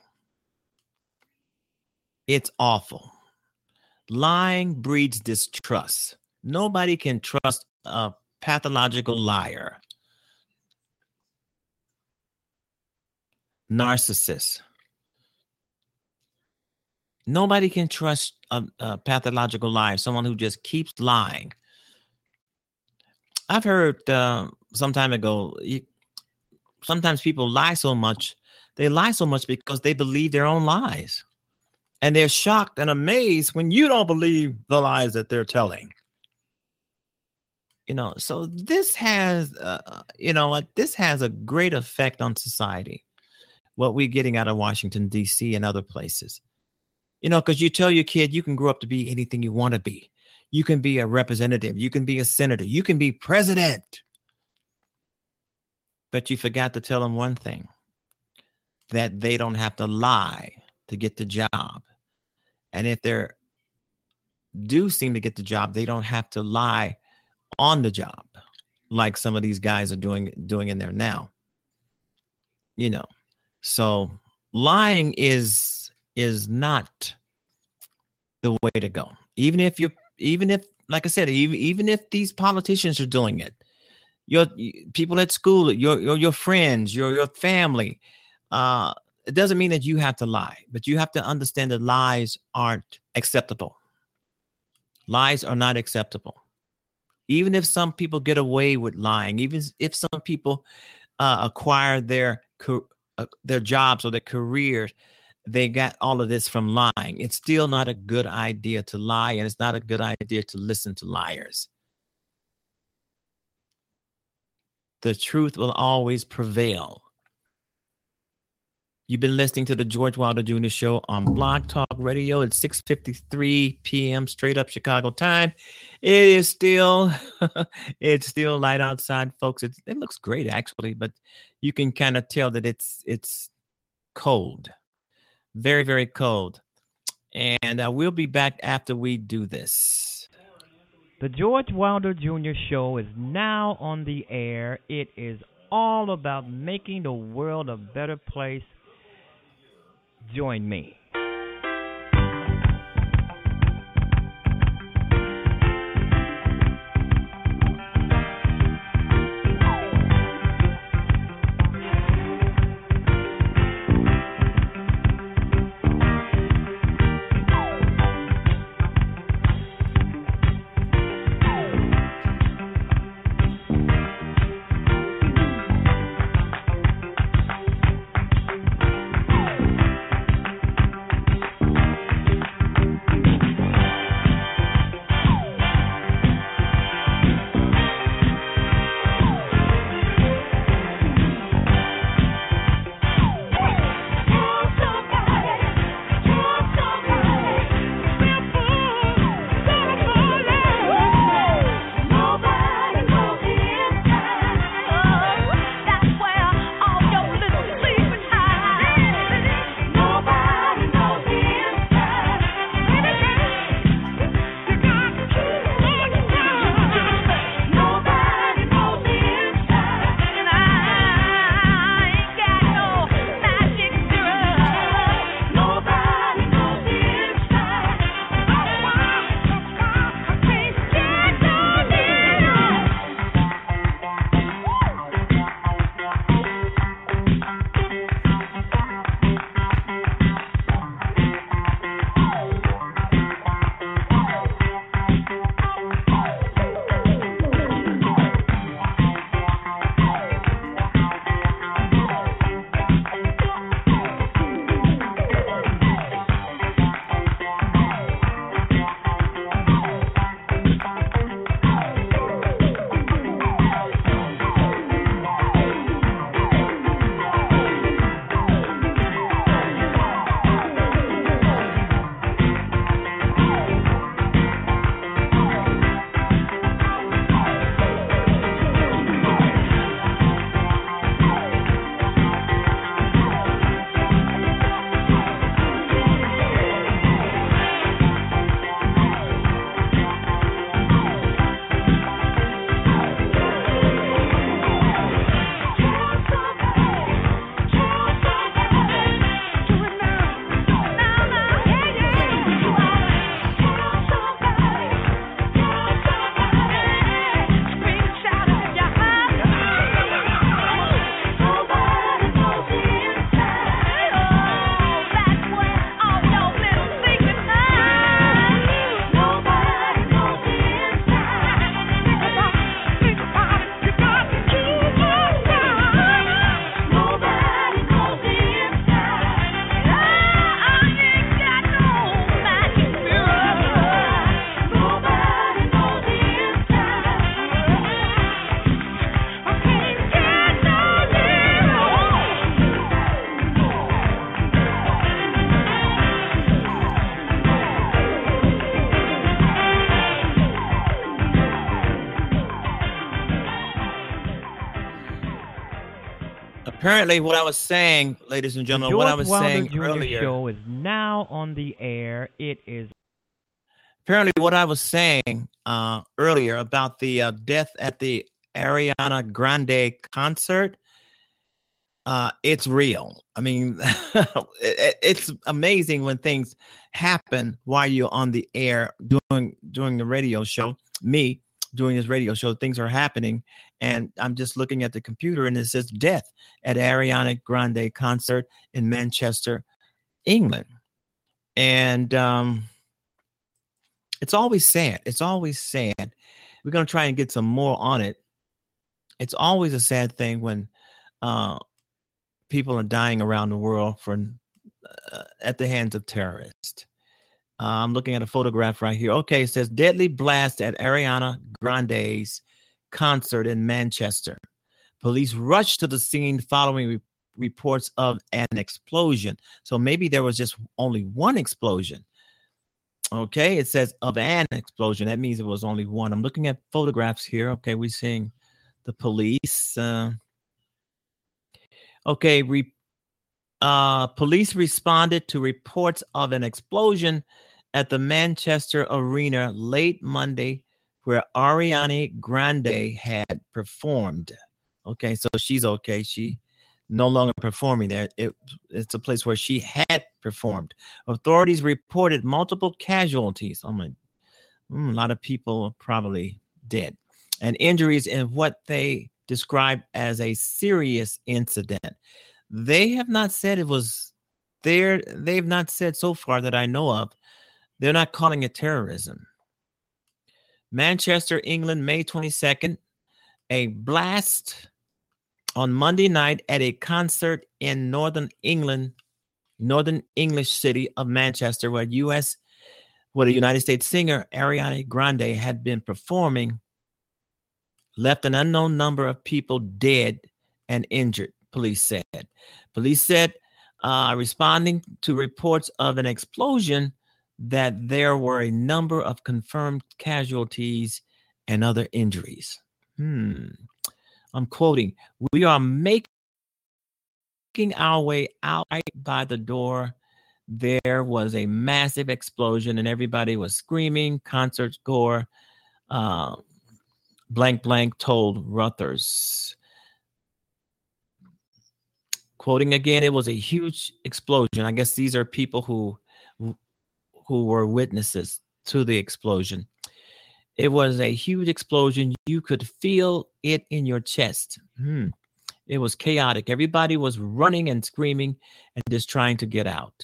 It's awful. Lying breeds distrust. Nobody can trust a pathological liar. Narcissist. Nobody can trust a, a pathological liar, someone who just keeps lying. I've heard uh, some time ago, you, sometimes people lie so much, they lie so much because they believe their own lies. And they're shocked and amazed when you don't believe the lies that they're telling. You know, so this has, uh, you know what, this has a great effect on society, what we're getting out of Washington, D C and other places. You know, because you tell your kid you can grow up to be anything you want to be. You can be a representative. You can be a senator. You can be president. But you forgot to tell them one thing, that they don't have to lie to get the job. And if they do seem to get the job, they don't have to lie on the job like some of these guys are doing, doing in there now. You know, so lying is is not the way to go. Even if you, even if, like I said, even, even if these politicians are doing it, your people at school, your your, your friends, your your family, uh, it doesn't mean that you have to lie, but you have to understand that lies aren't acceptable. Lies are not acceptable. Even if some people get away with lying, even if some people uh, acquire their uh, their jobs or their careers, they got all of this from lying. It's still not a good idea to lie, and it's not a good idea to listen to liars. The truth will always prevail. You've been listening to the George Wilder Junior Show on Blog Talk Radio at six fifty-three p.m. straight up Chicago time. It is still, it's still light outside, folks. It, it looks great, actually, but you can kind of tell that it's it's cold. Very, very cold. And uh, we'll be back after we do this. The George Wilder Junior Show is now on the air. It is all about making the world a better place. Join me. Apparently, what I was saying, ladies and The gentlemen, what I George was Wilder saying Junior earlier, Show is now on the air. It is apparently what I was saying uh, earlier about the uh, death at the Ariana Grande concert, uh, it's real. I mean, it, it's amazing when things happen while you're on the air doing doing the radio show. Me doing this radio show, things are happening, and I'm just looking at the computer, and it says death at Ariana Grande concert in Manchester, England, and um, it's always sad. It's always sad. We're gonna try and get some more on it. It's always a sad thing when uh, people are dying around the world for uh, at the hands of terrorists. Uh, I'm looking at a photograph right here. Okay, it says deadly blast at Ariana Grande's concert in Manchester. Police rushed to the scene following re- reports of an explosion. So maybe there was just only one explosion. Okay, it says of an explosion. That means it was only one. I'm looking at photographs here. Okay, we're seeing the police. Uh, okay, re- uh, police responded to reports of an explosion at the Manchester Arena late Monday, where Ariana Grande had performed. Okay, so she's okay. She no longer performing there. It, it's a place where she had performed. Authorities reported multiple casualties. Oh my, mm, a lot of people are probably dead, and injuries in what they described as a serious incident. They have not said it was there. They've not said so far that I know of. They're not calling it terrorism. Manchester, England, May twenty-second, a blast on Monday night at a concert in northern England, northern English city of Manchester, where U S, where the United States singer Ariana Grande had been performing, left an unknown number of people dead and injured, police said. Police said, uh, responding to reports of an explosion, that there were a number of confirmed casualties and other injuries. Hmm. I'm quoting, we are making our way out right by the door. There was a massive explosion and everybody was screaming, concert gore, uh, blank, blank told Reuters. Quoting again, it was a huge explosion. I guess these are people who who were witnesses to the explosion. It was a huge explosion. You could feel it in your chest. Hmm. It was chaotic. Everybody was running and screaming and just trying to get out.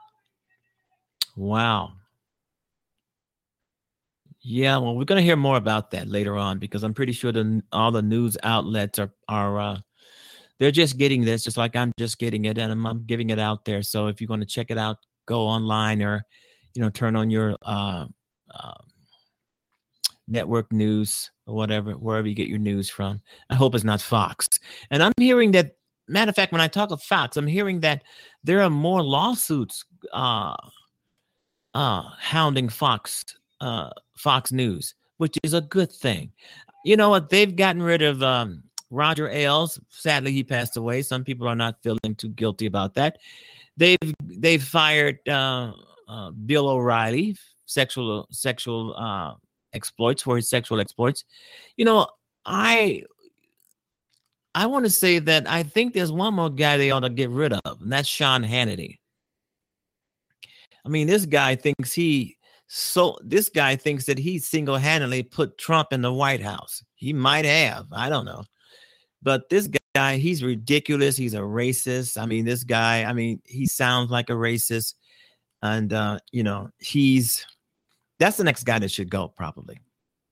Wow. Yeah, well, we're going to hear more about that later on because I'm pretty sure the, all the news outlets are, are uh, they're just getting this, just like I'm just getting it, and I'm, I'm giving it out there. So if you want to check it out, go online or, you know, turn on your uh, uh, network news or whatever, wherever you get your news from. I hope it's not Fox. And I'm hearing that, matter of fact, when I talk of Fox, I'm hearing that there are more lawsuits uh, uh, hounding Fox, uh, Fox News, which is a good thing. You know what? They've gotten rid of um, Roger Ailes. Sadly, he passed away. Some people are not feeling too guilty about that. They've they've fired uh, uh, Bill O'Reilly, sexual sexual uh, exploits for his sexual exploits. You know, I I want to say that I think there's one more guy they ought to get rid of, and that's Sean Hannity. I mean, this guy thinks he so this guy thinks that he single-handedly put Trump in the White House. He might have, I don't know. But this guy, he's ridiculous. He's a racist. I mean, this guy, I mean, he sounds like a racist. And, uh, you know, he's, that's the next guy that should go, probably.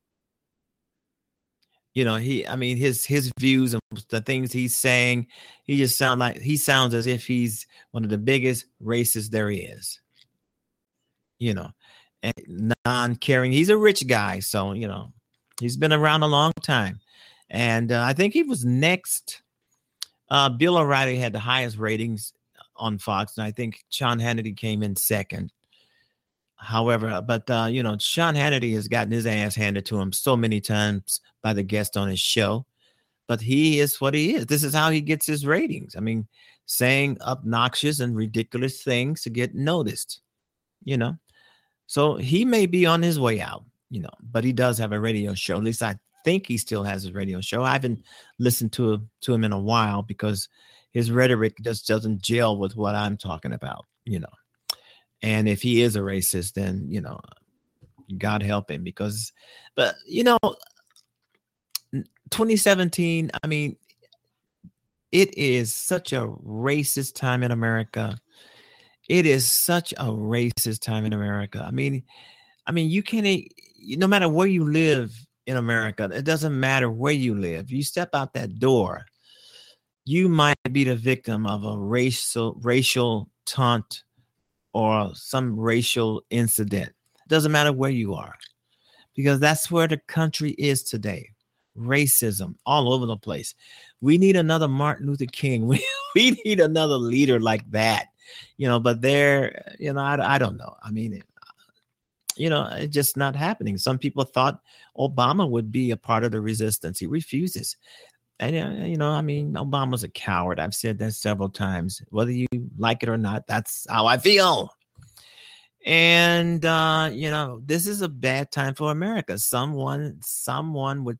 You know, he, I mean, his, his views and the things he's saying, he just sound like, he sounds as if he's one of the biggest racists there is. You know, and non-caring. He's a rich guy. So, you know, he's been around a long time. And uh, I think he was next. Uh, Bill O'Reilly had the highest ratings on Fox, and I think Sean Hannity came in second. However, but, uh, you know, Sean Hannity has gotten his ass handed to him so many times by the guest on his show. but he is what he is. This is how he gets his ratings. I mean, saying obnoxious and ridiculous things to get noticed, you know. So he may be on his way out, you know, but he does have a radio show. At least I think he still has a radio show. I haven't listened to to him in a while because his rhetoric just doesn't gel with what I'm talking about, you know. And if he is a racist, then, you know, God help him, because, but, you know, twenty seventeen, I mean, it is such a racist time in America. It is such a racist time in America. I mean, I mean, you can't, no matter where you live in America, it doesn't matter where you live. You step out that door, you might be the victim of a racial, racial taunt or some racial incident. It doesn't matter where you are, because that's where the country is today. Racism all over the place. We need another Martin Luther King. We, we need another leader like that, you know, but they're, you know, I, I don't know. I mean, it, you know, it's just not happening. Some people thought Obama would be a part of the resistance. He refuses. And, uh, you know, I mean, Obama's a coward. I've said that several times. Whether you like it or not, that's how I feel. And, uh, you know, this is a bad time for America. Someone, someone with,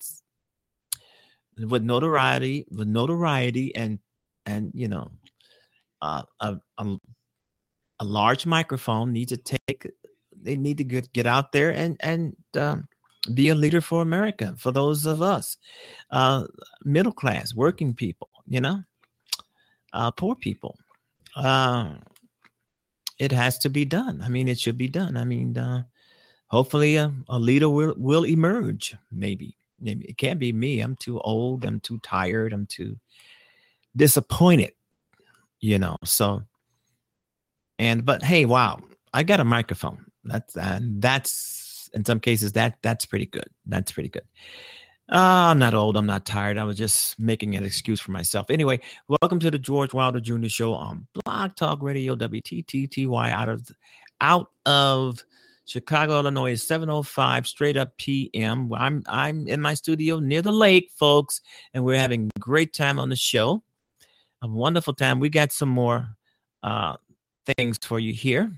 with notoriety, with notoriety and, and, you know, uh, a, a, a large microphone needs to take, they need to get, get out there and, and, um, be a leader for America, for those of us, uh, middle class, working people, you know, uh, poor people. Uh, it has to be done. I mean, it should be done. I mean, uh, hopefully a, a leader will, will emerge. Maybe, maybe it can't be me. I'm too old. I'm too tired. I'm too disappointed, you know, so, and, but hey, wow, I got a microphone. That's, uh, that's, in some cases, that that's pretty good. That's pretty good. Uh, I'm not old. I'm not tired. I was just making an excuse for myself. Anyway, welcome to the George Wilder Junior Show on Blog Talk Radio, W T T T Y, out of out of Chicago, Illinois, seven oh five straight up P M. I'm I'm in my studio near the lake, folks, and we're having a great time on the show. A wonderful time. We got some more uh, things for you here.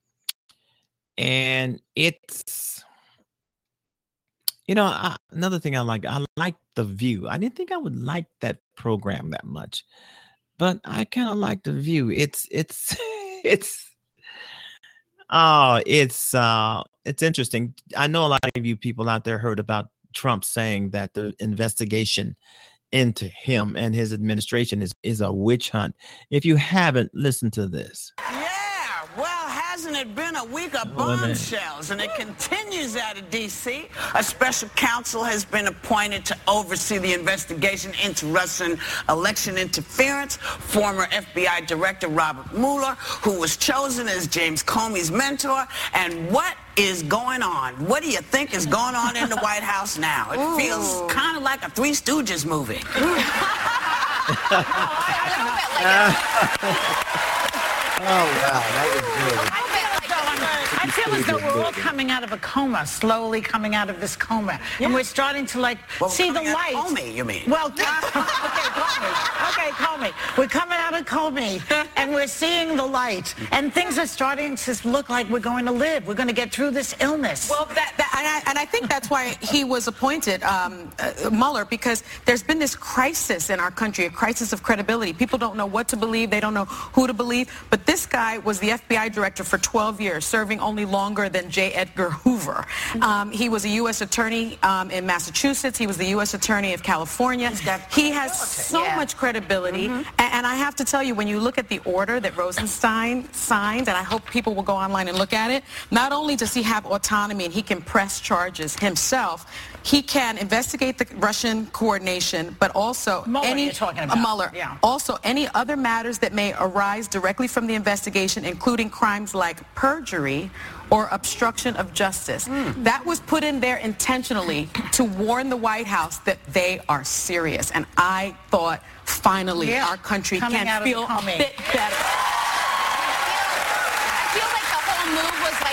And it's, you know, I, another thing I like, I like The View. I didn't think I would like that program that much, but I kind of like The View. It's, it's, it's, oh, it's, uh, it's interesting. I know a lot of you people out there heard about Trump saying that the investigation into him and his administration is, is a witch hunt. If you haven't, listened to this. Yeah, well, hasn't it been a week of bombshells? And it continues out of D C. A special counsel has been appointed to oversee the investigation into Russian election interference. Former F B I Director Robert Mueller, who was chosen as James Comey's mentor. And what is going on? What do you think is going on in the White House now? It Ooh. feels kind of like a Three Stooges movie. Oh, wow, that was good. I feel as though we're all coming out of a coma, slowly coming out of this coma. Yeah. And we're starting to, like, well, see the light. Comey, you mean? Well, okay, Comey. Okay, Comey. We're coming out of Comey, and we're seeing the light. And things are starting to look like we're going to live. We're going to get through this illness. Well, that, that, and, I, and I think that's why he was appointed, um, uh, Mueller, because there's been this crisis in our country, a crisis of credibility. People don't know what to believe. They don't know who to believe. But this guy was the F B I director for twelve years, serving only longer than J. Edgar Hoover. Um, he was a U S attorney um, in Massachusetts. He was the U S attorney of California. He has so yeah. much credibility. Mm-hmm. and, and I have to tell you, when you look at the order that Rosenstein signed, and I hope people will go online and look at it, not only does he have autonomy and he can press charges himself, he can investigate the Russian coordination, but also Mueller, any you're talking about. Uh, Mueller, yeah. also any other matters that may arise directly from the investigation, including crimes like perjury or obstruction of justice. Mm. That was put in there intentionally to warn the White House that they are serious. And I thought, finally, yeah. our country Coming can feel a bit better. I feel like the whole move was like a check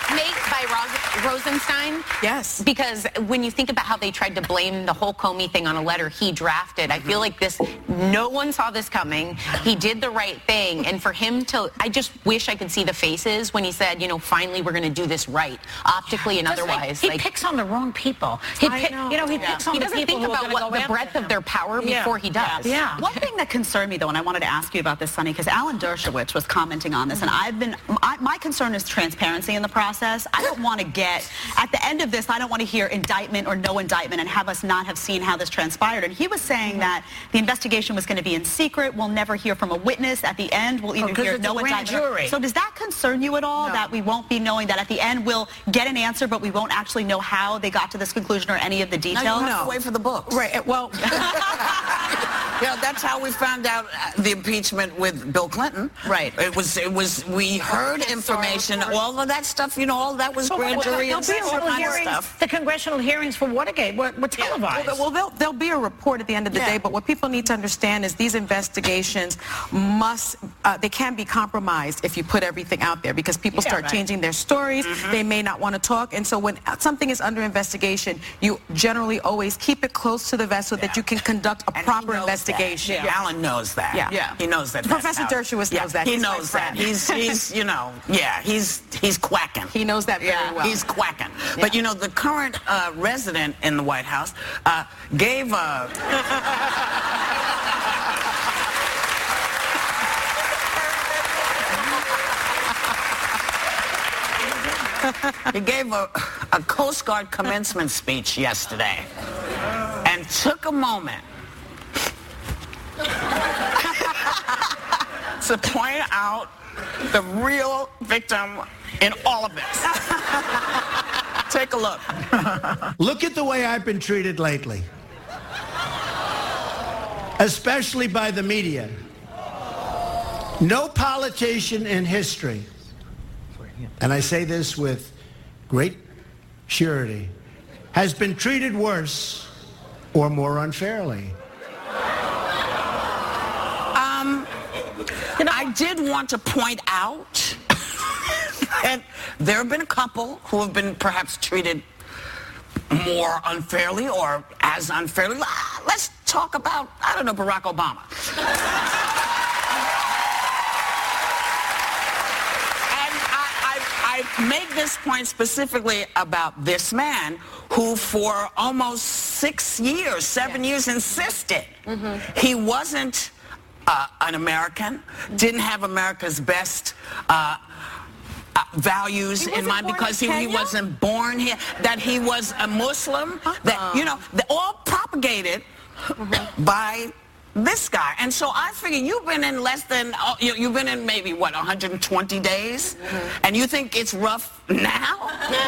Made by Ros Rosenstein? Yes. Because when you think about how they tried to blame the whole Comey thing on a letter he drafted, I feel like this, no one saw this coming. He did the right thing. And for him to, I just wish I could see the faces when he said, you know, finally we're going to do this right, optically and otherwise. He like, picks on the wrong people. He pick, know. You know, he Yeah. picks on he the doesn't people think who are about gonna what go the after breadth him. of their power Yeah. before he does. Yeah. One thing that concerned me, though, and I wanted to ask you about this, Sonny, because Alan Dershowitz was commenting on this, and I've been, I, my concern is transparency in the process. I don't want to get, at the end of this, I don't want to hear indictment or no indictment and have us not have seen how this transpired. And he was saying that the investigation was going to be in secret. We'll never hear from a witness. At the end, we'll either Oh, hear it's no a grand indictment. jury. So does that concern you at all, No. that we won't be knowing that at the end we'll get an answer, but we won't actually know how they got to this conclusion or any of the details? Now you have to wait for the books. Right. Well, You know, that's how we found out uh, the impeachment with Bill Clinton. Right. It was, it was, we heard information, all of that stuff, you know, all that was grand Well, jury there'll and be all a kind of hearings, stuff. the congressional hearings for Watergate were, were televised. well, there'll, there'll be a report at the end of the Yeah. day, but what people need to understand is these investigations must, uh, they can be compromised if you put everything out there, because people Yeah, start right. changing their stories, Mm-hmm. they may not want to talk, and so when something is under investigation, you generally always keep it close to the vest so that you can conduct a And he proper knows investigation. that. Alan knows that. Yeah. yeah. He knows that. Professor that's how- Dershowitz yeah, knows that. He He's my knows that. friend. He's, he's, you know, yeah, he's, he's quacking. He knows that very Yeah, well. he's quacking. But you know, the current uh, resident in the White House uh, gave a. He gave a, a Coast Guard commencement speech yesterday and took a moment to point out the real victim in all of this. Take a look. Look at the way I've been treated lately, especially by the media. No politician in history, and I say this with great surety, has been treated worse or more unfairly. Um, you know, I did want to point out, and there have been a couple who have been perhaps treated more unfairly or as unfairly. Ah, Let's talk about, I don't know, Barack Obama. And I, I, I make this point specifically about this man who for almost six years, seven years insisted he wasn't uh, an American, didn't have America's best uh, uh, values in mind because he, he wasn't born here, that he was a Muslim, that, you know, they're all propagated by this guy. And so I figure you've been in less than, uh, you, you've been in maybe, what, one hundred twenty days? And you think it's rough now?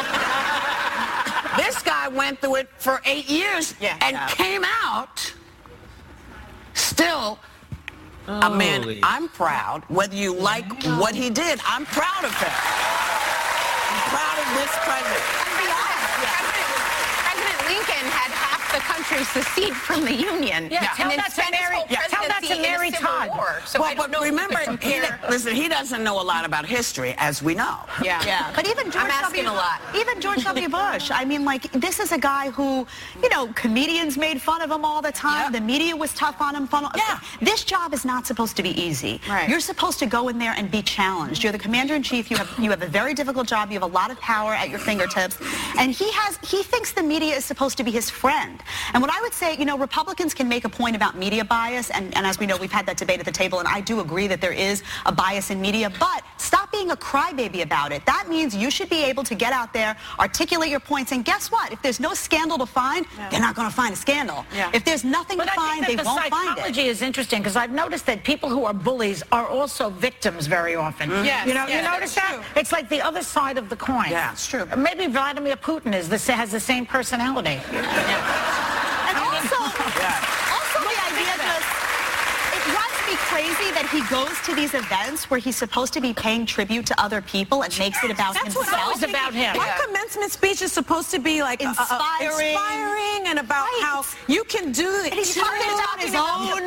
This guy went through it for eight years Yeah. and Yeah. came out still a man. Holy. I'm proud. Whether you like what he did, I'm proud of him. I'm proud of this president. President Lincoln had half the country secede from the Union. Yeah, tell and then that to spent his Mary- whole yeah, tell that to presidency in a Mary civil Todd. war. So well, I don't but know if you remember, can he, compare. listen, he doesn't know a lot about history, as we know. Yeah. Yeah, but even George I'm asking W. a lot. Even George W. Bush. I mean, like, this is a guy who, you know, comedians made fun of him all the time. Yeah. The media was tough on him. Fun. Yeah. This job is not supposed to be easy. Right. You're supposed to go in there and be challenged. You're the commander-in-chief. You have you have a very difficult job. You have a lot of power at your fingertips. And he has he thinks the media is supposed to be his friend. And what I would say, you know, Republicans can make a point about media bias, and, and as we know, we've had that debate at the table, and I do agree that there is a bias in media, but stop being a crybaby about it. That means you should be able to get out there, articulate your points, and guess what? If there's no scandal to find, they're not going to find a scandal. Yeah. If there's nothing But to I find, think they that the won't find it. psychology is interesting because I've noticed that people who are bullies are also victims very often. Yes, you know, yes, you notice that's that? true. It's like the other side of the coin. Yeah, it's true. Maybe Vladimir Putin is the, has the same personality. And also, also the idea that it drives me crazy that he goes to these events where he's supposed to be paying tribute to other people and makes it about That's what himself. I was It's about him. Our commencement speech is supposed to be like uh, uh, Inspiring. inspiring and about Right. how you can do it. And he's too. talking about his own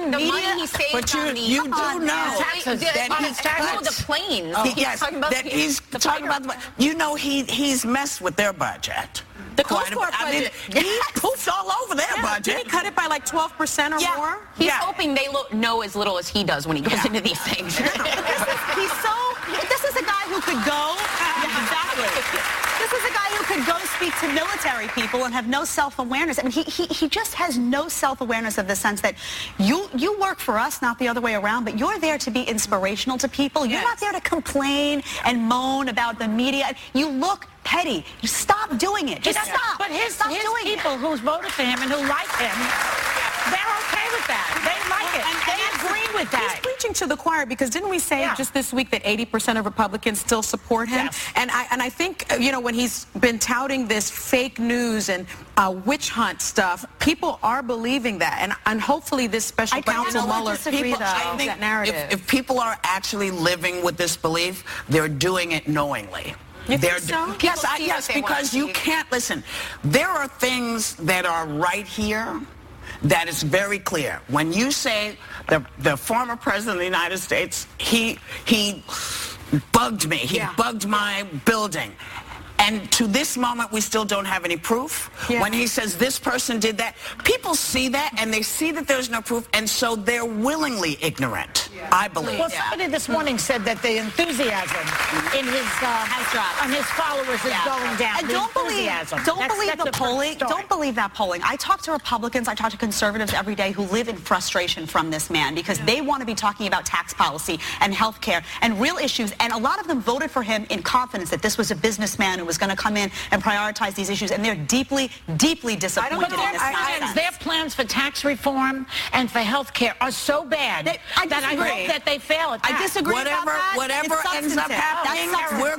the media, money he saved but you, on the you do on, know taxes, that on he's no, the planes. Oh, he's yes, talking about that the, he's the talking fighter. about the. You know, he he's messed with their budget. The Quite Coast a Guard bit. I mean, budget. he poofed all over their Yeah, budget. Did he cut it by like twelve percent or Yeah. more? He's Yeah. hoping they lo- know as little as he does when he goes Yeah. into these things. This is, he's so. This is a guy who could go. Yeah, exactly. This is a guy who could go speak to military people and have no self-awareness. I mean, he, he, he just has no self-awareness of the sense that you you work for us, not the other way around, but you're there to be inspirational to people. You're Yes. not there to complain and moan about the media. You look petty. You stop doing it. Just He doesn't- stop. But his, stop his doing people it. who voted for him and who like him, they're okay with that. They like it. And- and They he's- agree with that. He's preaching to the choir because didn't we say Yeah. just this week that eighty percent of Republicans still support him? Yes. And I and I think uh, you know when he's been touting this fake news and uh, witch hunt stuff, people are believing that, and and hopefully this special I don't counsel know, I Mueller disagree, People, though. I changes think that narrative. If, if people are actually living with this belief, they're doing it knowingly. You think They're, so? Yes, People I, see yes, what they want because to you see. can't listen. There are things that are right here that is very clear. When you say the the former president of the United States, he he bugged me. He Yeah. bugged my building. And to this moment, we still don't have any proof. Yeah. When he says this person did that, people see that and they see that there's no proof, and so they're willingly ignorant, I believe. Well, somebody this morning said that the enthusiasm in his um, on his followers is Yeah. going down. And The don't believe, enthusiasm. don't That's- believe that's the a different polling. story. Don't believe that polling. I talk to Republicans, I talk to conservatives every day who live in frustration from this man because they want to be talking about tax policy and health care and real issues. And a lot of them voted for him in confidence that this was a businessman who was going to come in and prioritize these issues. And they're deeply, deeply disappointed in this Their nonsense. plans, their plans for tax reform and for health care are so bad They- I that I disagree. hope that they fail at that. I disagree Whatever, about that. whatever It's ends up substantive. happening, That's we're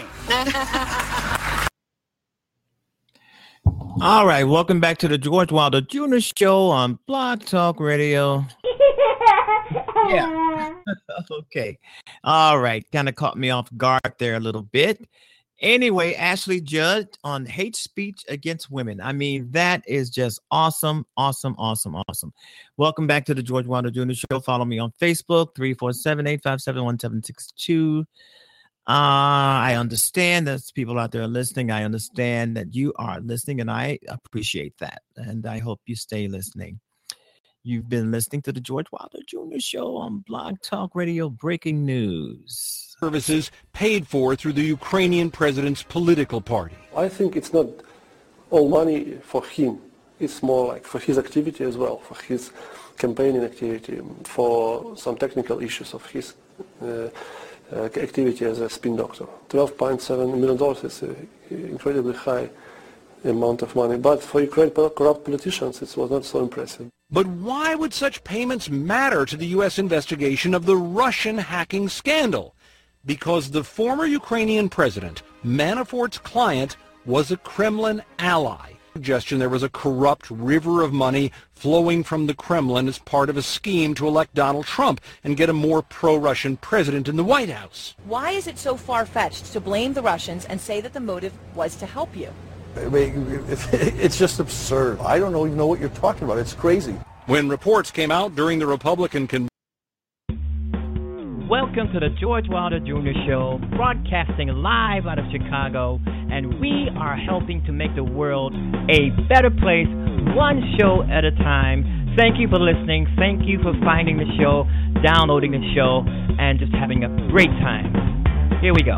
substantive. going. All right, welcome back to the George Wilder Junior Show on Blog Talk Radio. Yeah. Okay. All right. Kind of caught me off guard there a little bit. Anyway, Ashley Judd on hate speech against women. I mean, that is just awesome, awesome, awesome, awesome. Welcome back to the George Wilder Junior Show. Follow me on Facebook, three four seven, eight five seven, one seven six two. Uh, I understand there's people out there listening. I understand that you are listening, and I appreciate that. And I hope you stay listening. You've been listening to the George Wilder Junior Show on Blog Talk Radio. Breaking news. Services paid for through the Ukrainian president's political party. I think it's not all money for him. It's more like for his activity as well, for his campaigning activity, for some technical issues of his uh, uh, activity as a spin doctor. twelve point seven million dollars is an incredibly high amount of money. But for Ukraine corrupt politicians, it was not so impressive. But why would such payments matter to the U S investigation of the Russian hacking scandal? Because the former Ukrainian president, Manafort's client, was a Kremlin ally. Suggestion there was a corrupt river of money flowing from the Kremlin as part of a scheme to elect Donald Trump and get a more pro-Russian president in the White House. Why is it so far-fetched to blame the Russians and say that the motive was to help you? I mean, it's just absurd. I don't even know what you're talking about. It's crazy. When reports came out during the Republican convention, welcome to the George Wilder Junior Show, broadcasting live out of Chicago, and we are helping to make the world a better place, one show at a time. Thank you for listening. Thank you for finding the show, downloading the show, and just having a great time. Here we go.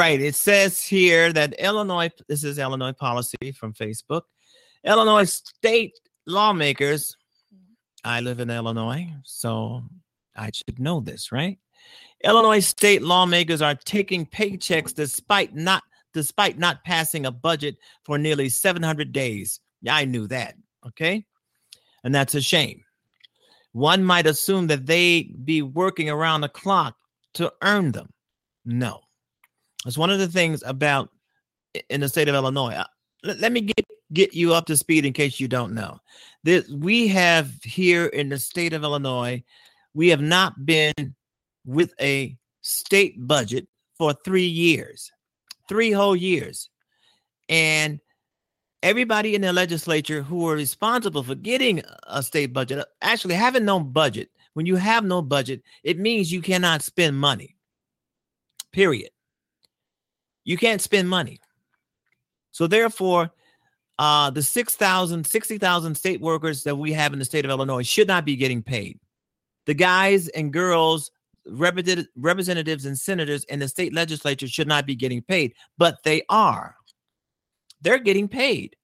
right. It says here that Illinois, this is Illinois policy from Facebook. Illinois state lawmakers, I live in Illinois, so I should know this, right? Illinois state lawmakers are taking paychecks despite not despite not passing a budget for nearly seven hundred days. Yeah, I knew that, okay? And that's a shame. One might assume that they be working around the clock to earn them. No. It's one of the things about in the state of Illinois. Uh, let, let me get, get you up to speed in case you don't know. This, we have here in the state of Illinois, we have not been with a state budget for three years, three whole years. And everybody in the legislature who are responsible for getting a state budget, actually having no budget, when you have no budget, it means you cannot spend money, period. You can't spend money. So therefore, uh, the six thousand, sixty thousand state workers that we have in the state of Illinois should not be getting paid. The guys and girls, represent- representatives and senators in the state legislature should not be getting paid, but they are. They're getting paid.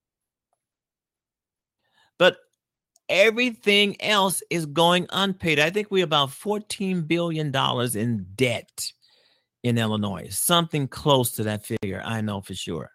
But everything else is going unpaid. I think we're about fourteen billion dollars in debt in Illinois, something close to that figure. I know for sure.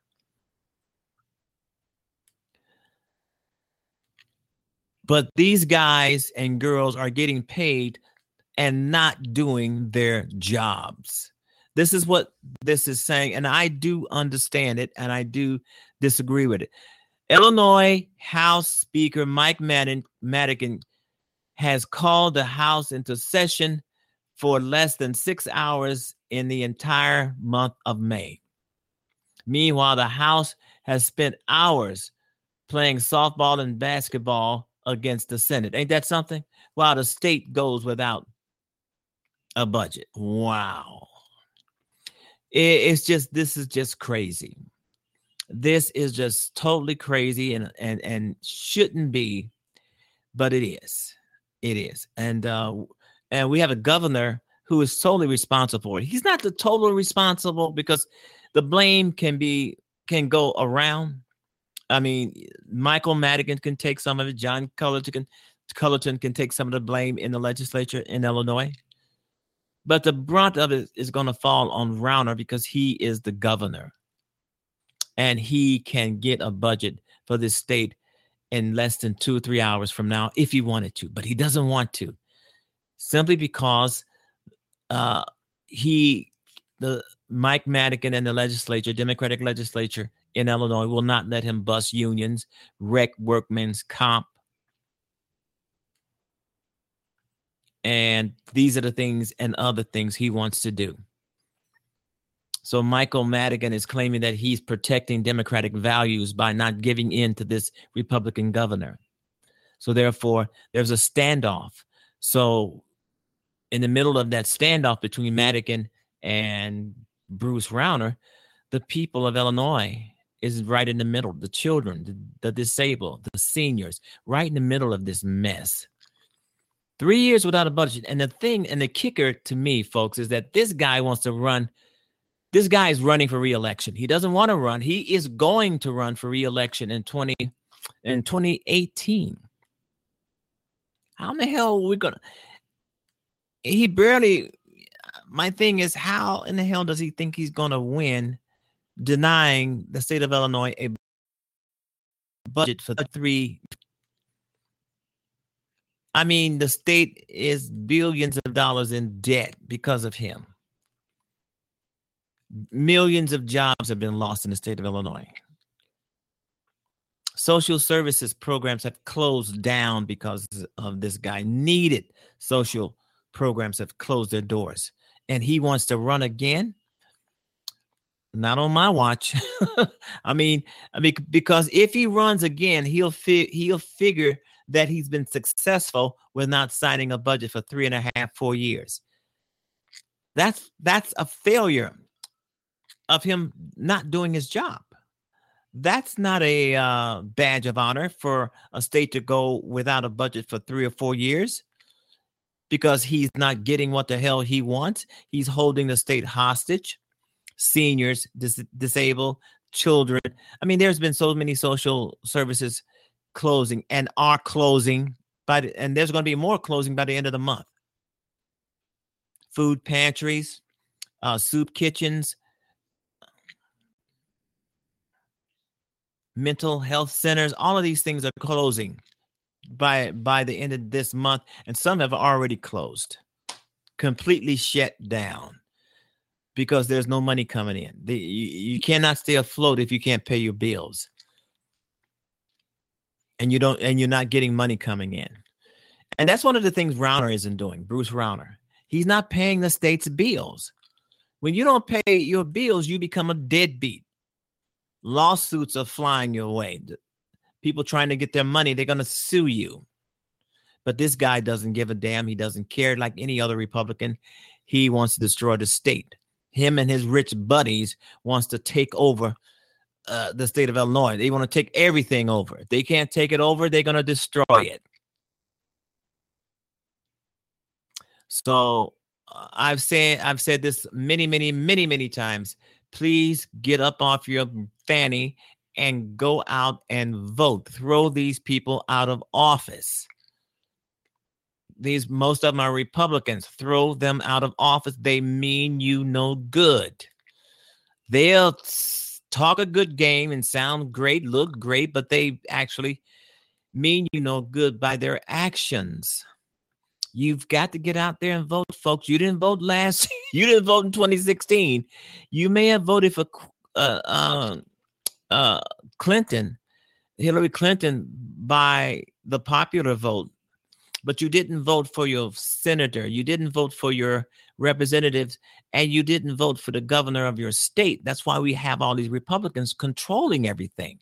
But these guys and girls are getting paid and not doing their jobs. This is what this is saying, and I do understand it, and I do disagree with it. Illinois House Speaker Mike Madigan has called the House into session for less than six hours in the entire month of May. Meanwhile, the House has spent hours playing softball and basketball against the Senate. Ain't that something? While the state goes without a budget. Wow. It's just, this is just crazy. This is just totally crazy and and and shouldn't be, but it is. It is. And uh, and we have a governor who is solely responsible for it. He's not the total responsible because the blame can be can go around. I mean, Michael Madigan can take some of it. John Cullerton can, Cullerton can take some of the blame in the legislature in Illinois. But the brunt of it is going to fall on Rauner because he is the governor. And he can get a budget for this state in less than two or three hours from now if he wanted to. But he doesn't want to. Simply because uh, he, the Mike Madigan and the legislature, Democratic legislature in Illinois, will not let him bust unions, wreck workmen's comp. And these are the things and other things he wants to do. So Michael Madigan is claiming that he's protecting Democratic values by not giving in to this Republican governor. So therefore, there's a standoff. So in the middle of that standoff between Madigan and Bruce Rauner, the people of Illinois is right in the middle. The children, the, the disabled, the seniors, right in the middle of this mess. Three years without a budget. And the thing and the kicker to me, folks, is that this guy wants to run. This guy is running for re-election. He doesn't want to run. He is going to run for re-election in twenty in twenty eighteen. How in the hell are we gonna? He barely. My thing is, how in the hell does he think he's going to win, denying the state of Illinois a budget for three? I mean, the state is billions of dollars in debt because of him. Millions of jobs have been lost in the state of Illinois. Social services programs have closed down because of this guy. Needed social programs have closed their doors. And he wants to run again. Not on my watch. I mean, I mean, because if he runs again, he'll fi- he'll figure that he's been successful with not signing a budget for three and a half, four years. That's that's a failure of him not doing his job. That's not a uh, badge of honor for a state to go without a budget for three or four years because he's not getting what the hell he wants. He's holding the state hostage. seniors, dis- disabled, children. I mean, there's been so many social services closing and are closing by the, and there's going to be more closing by the end of the month. Food pantries, uh, soup kitchens, mental health centers, all of these things are closing by by the end of this month, and some have already closed, completely shut down because there's no money coming in. The, you, you cannot stay afloat if you can't pay your bills, and you don't, and you're not getting money coming in. And that's one of the things Rauner isn't doing. Bruce Rauner, he's not paying the state's bills. When you don't pay your bills, you become a deadbeat. Lawsuits are flying your way. People trying to get their money, they're going to sue you. But this guy doesn't give a damn. He doesn't care like any other Republican. He wants to destroy the state. Him and his rich buddies wants to take over uh, the state of Illinois. They want to take everything over. If they can't take it over, they're going to destroy it. So uh, I've said I've said this many, many, many, many times. Please get up off your fanny and go out and vote. Throw these people out of office. These, most of them are Republicans. Throw them out of office. They mean you no good. They'll talk a good game and sound great, look great, but they actually mean you no good by their actions. You've got to get out there and vote, folks. You didn't vote last. You didn't vote in twenty sixteen. You may have voted for uh, uh, uh, Clinton, Hillary Clinton, by the popular vote, but you didn't vote for your senator. You didn't vote for your representatives, and you didn't vote for the governor of your state. That's why we have all these Republicans controlling everything.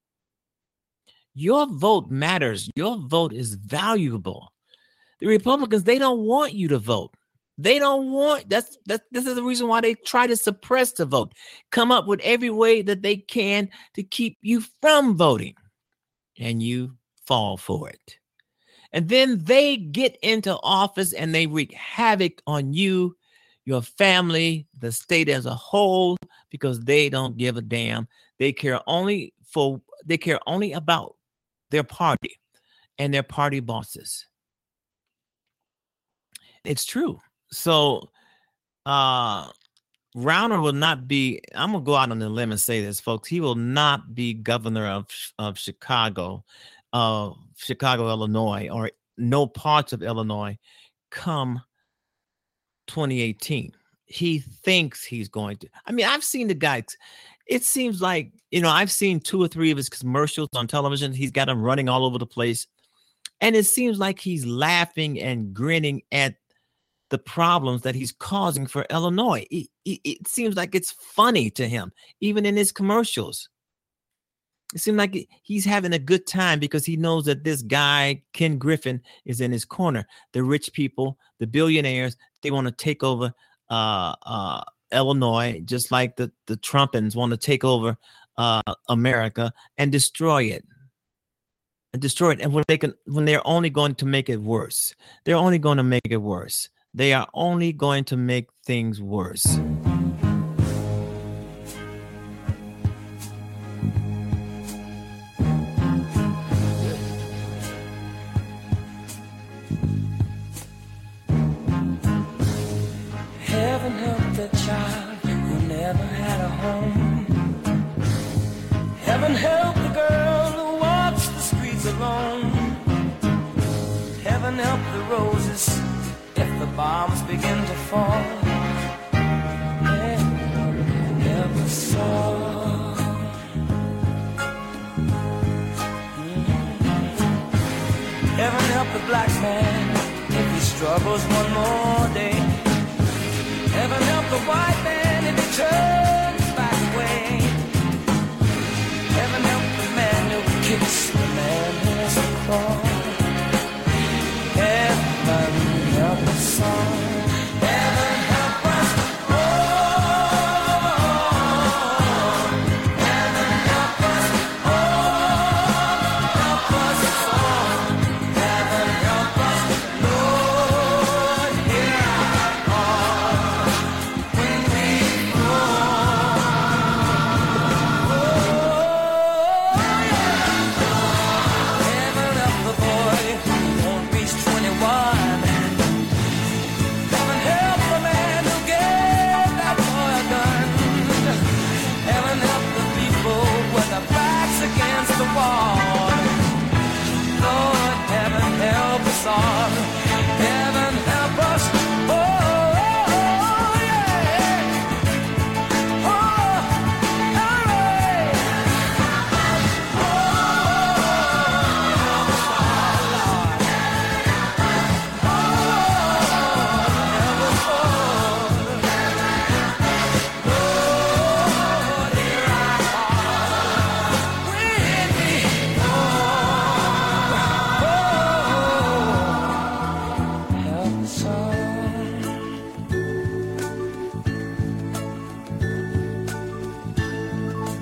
Your vote matters. Your vote is valuable. The Republicans, they don't want you to vote. They don't want, that's, that's, this is the reason why they try to suppress the vote, come up with every way that they can to keep you from voting, and you fall for it. And then they get into office and they wreak havoc on you, your family, the state as a whole, because they don't give a damn. They care only for, they care only about their party and their party bosses. It's true. So uh, Rauner will not be, I'm going to go out on the limb and say this, folks. He will not be governor of, of Chicago, uh, Chicago, Illinois, or no parts of Illinois come twenty eighteen. He thinks he's going to. I mean, I've seen the guy. It seems like, you know, I've seen two or three of his commercials on television. He's got them running all over the place. And it seems like he's laughing and grinning at the problems that he's causing for Illinois. It, it, it seems like it's funny to him, even in his commercials. It seems like he's having a good time because he knows that this guy, Ken Griffin, is in his corner. The rich people, the billionaires, they want to take over uh, uh, Illinois, just like the, the Trumpins want to take over uh, America and destroy it. And destroy it. And when they can, when they're only going to make it worse, they're only going to make it worse. They are only going to make things worse. Heaven help the child who never had a home. Heaven help the girl who walks the streets alone. Heaven help the roses if the bombs begin to fall. Heaven never saw. Heaven help the black man if he struggles one more day. Heaven help the white man if he turns back away. Heaven help the man who kicks the man who has a claw. Heaven help us all. Heaven help us all. Heaven help us all. Help us all. Heaven help us, Lord, hear our call when we call.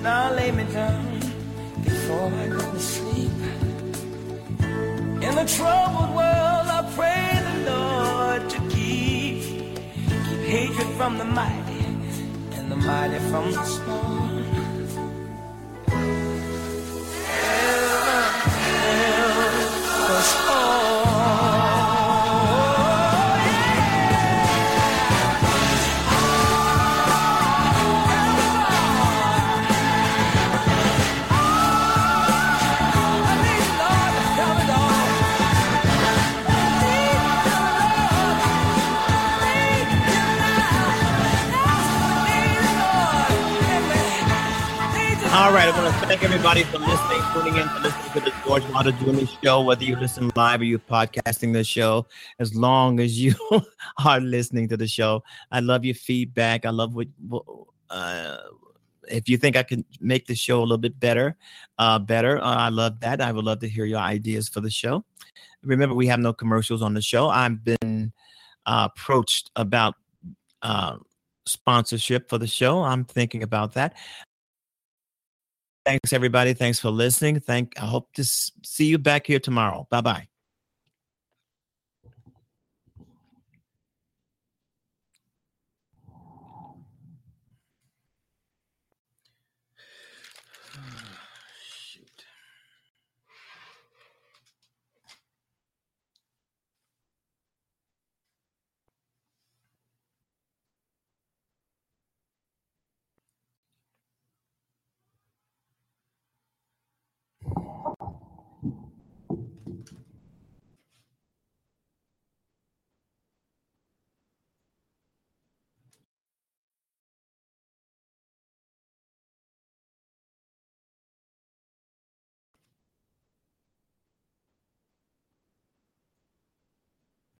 Now lay me down before I go to sleep. In a troubled world, I pray the Lord to keep, keep hatred from the mighty and the mighty from the small. Heaven help us all. All right, I want to thank everybody for listening, tuning in, for listening to the George Wilder Junior Show, whether you listen live or you're podcasting the show, as long as you are listening to the show. I love your feedback. I love what, uh, if you think I can make the show a little bit better, uh, better, uh, I love that. I would love to hear your ideas for the show. Remember, we have no commercials on the show. I've been uh, approached about uh, sponsorship for the show. I'm thinking about that. Thanks, everybody. Thanks for listening. Thank. I hope to see you back here tomorrow. Bye-bye.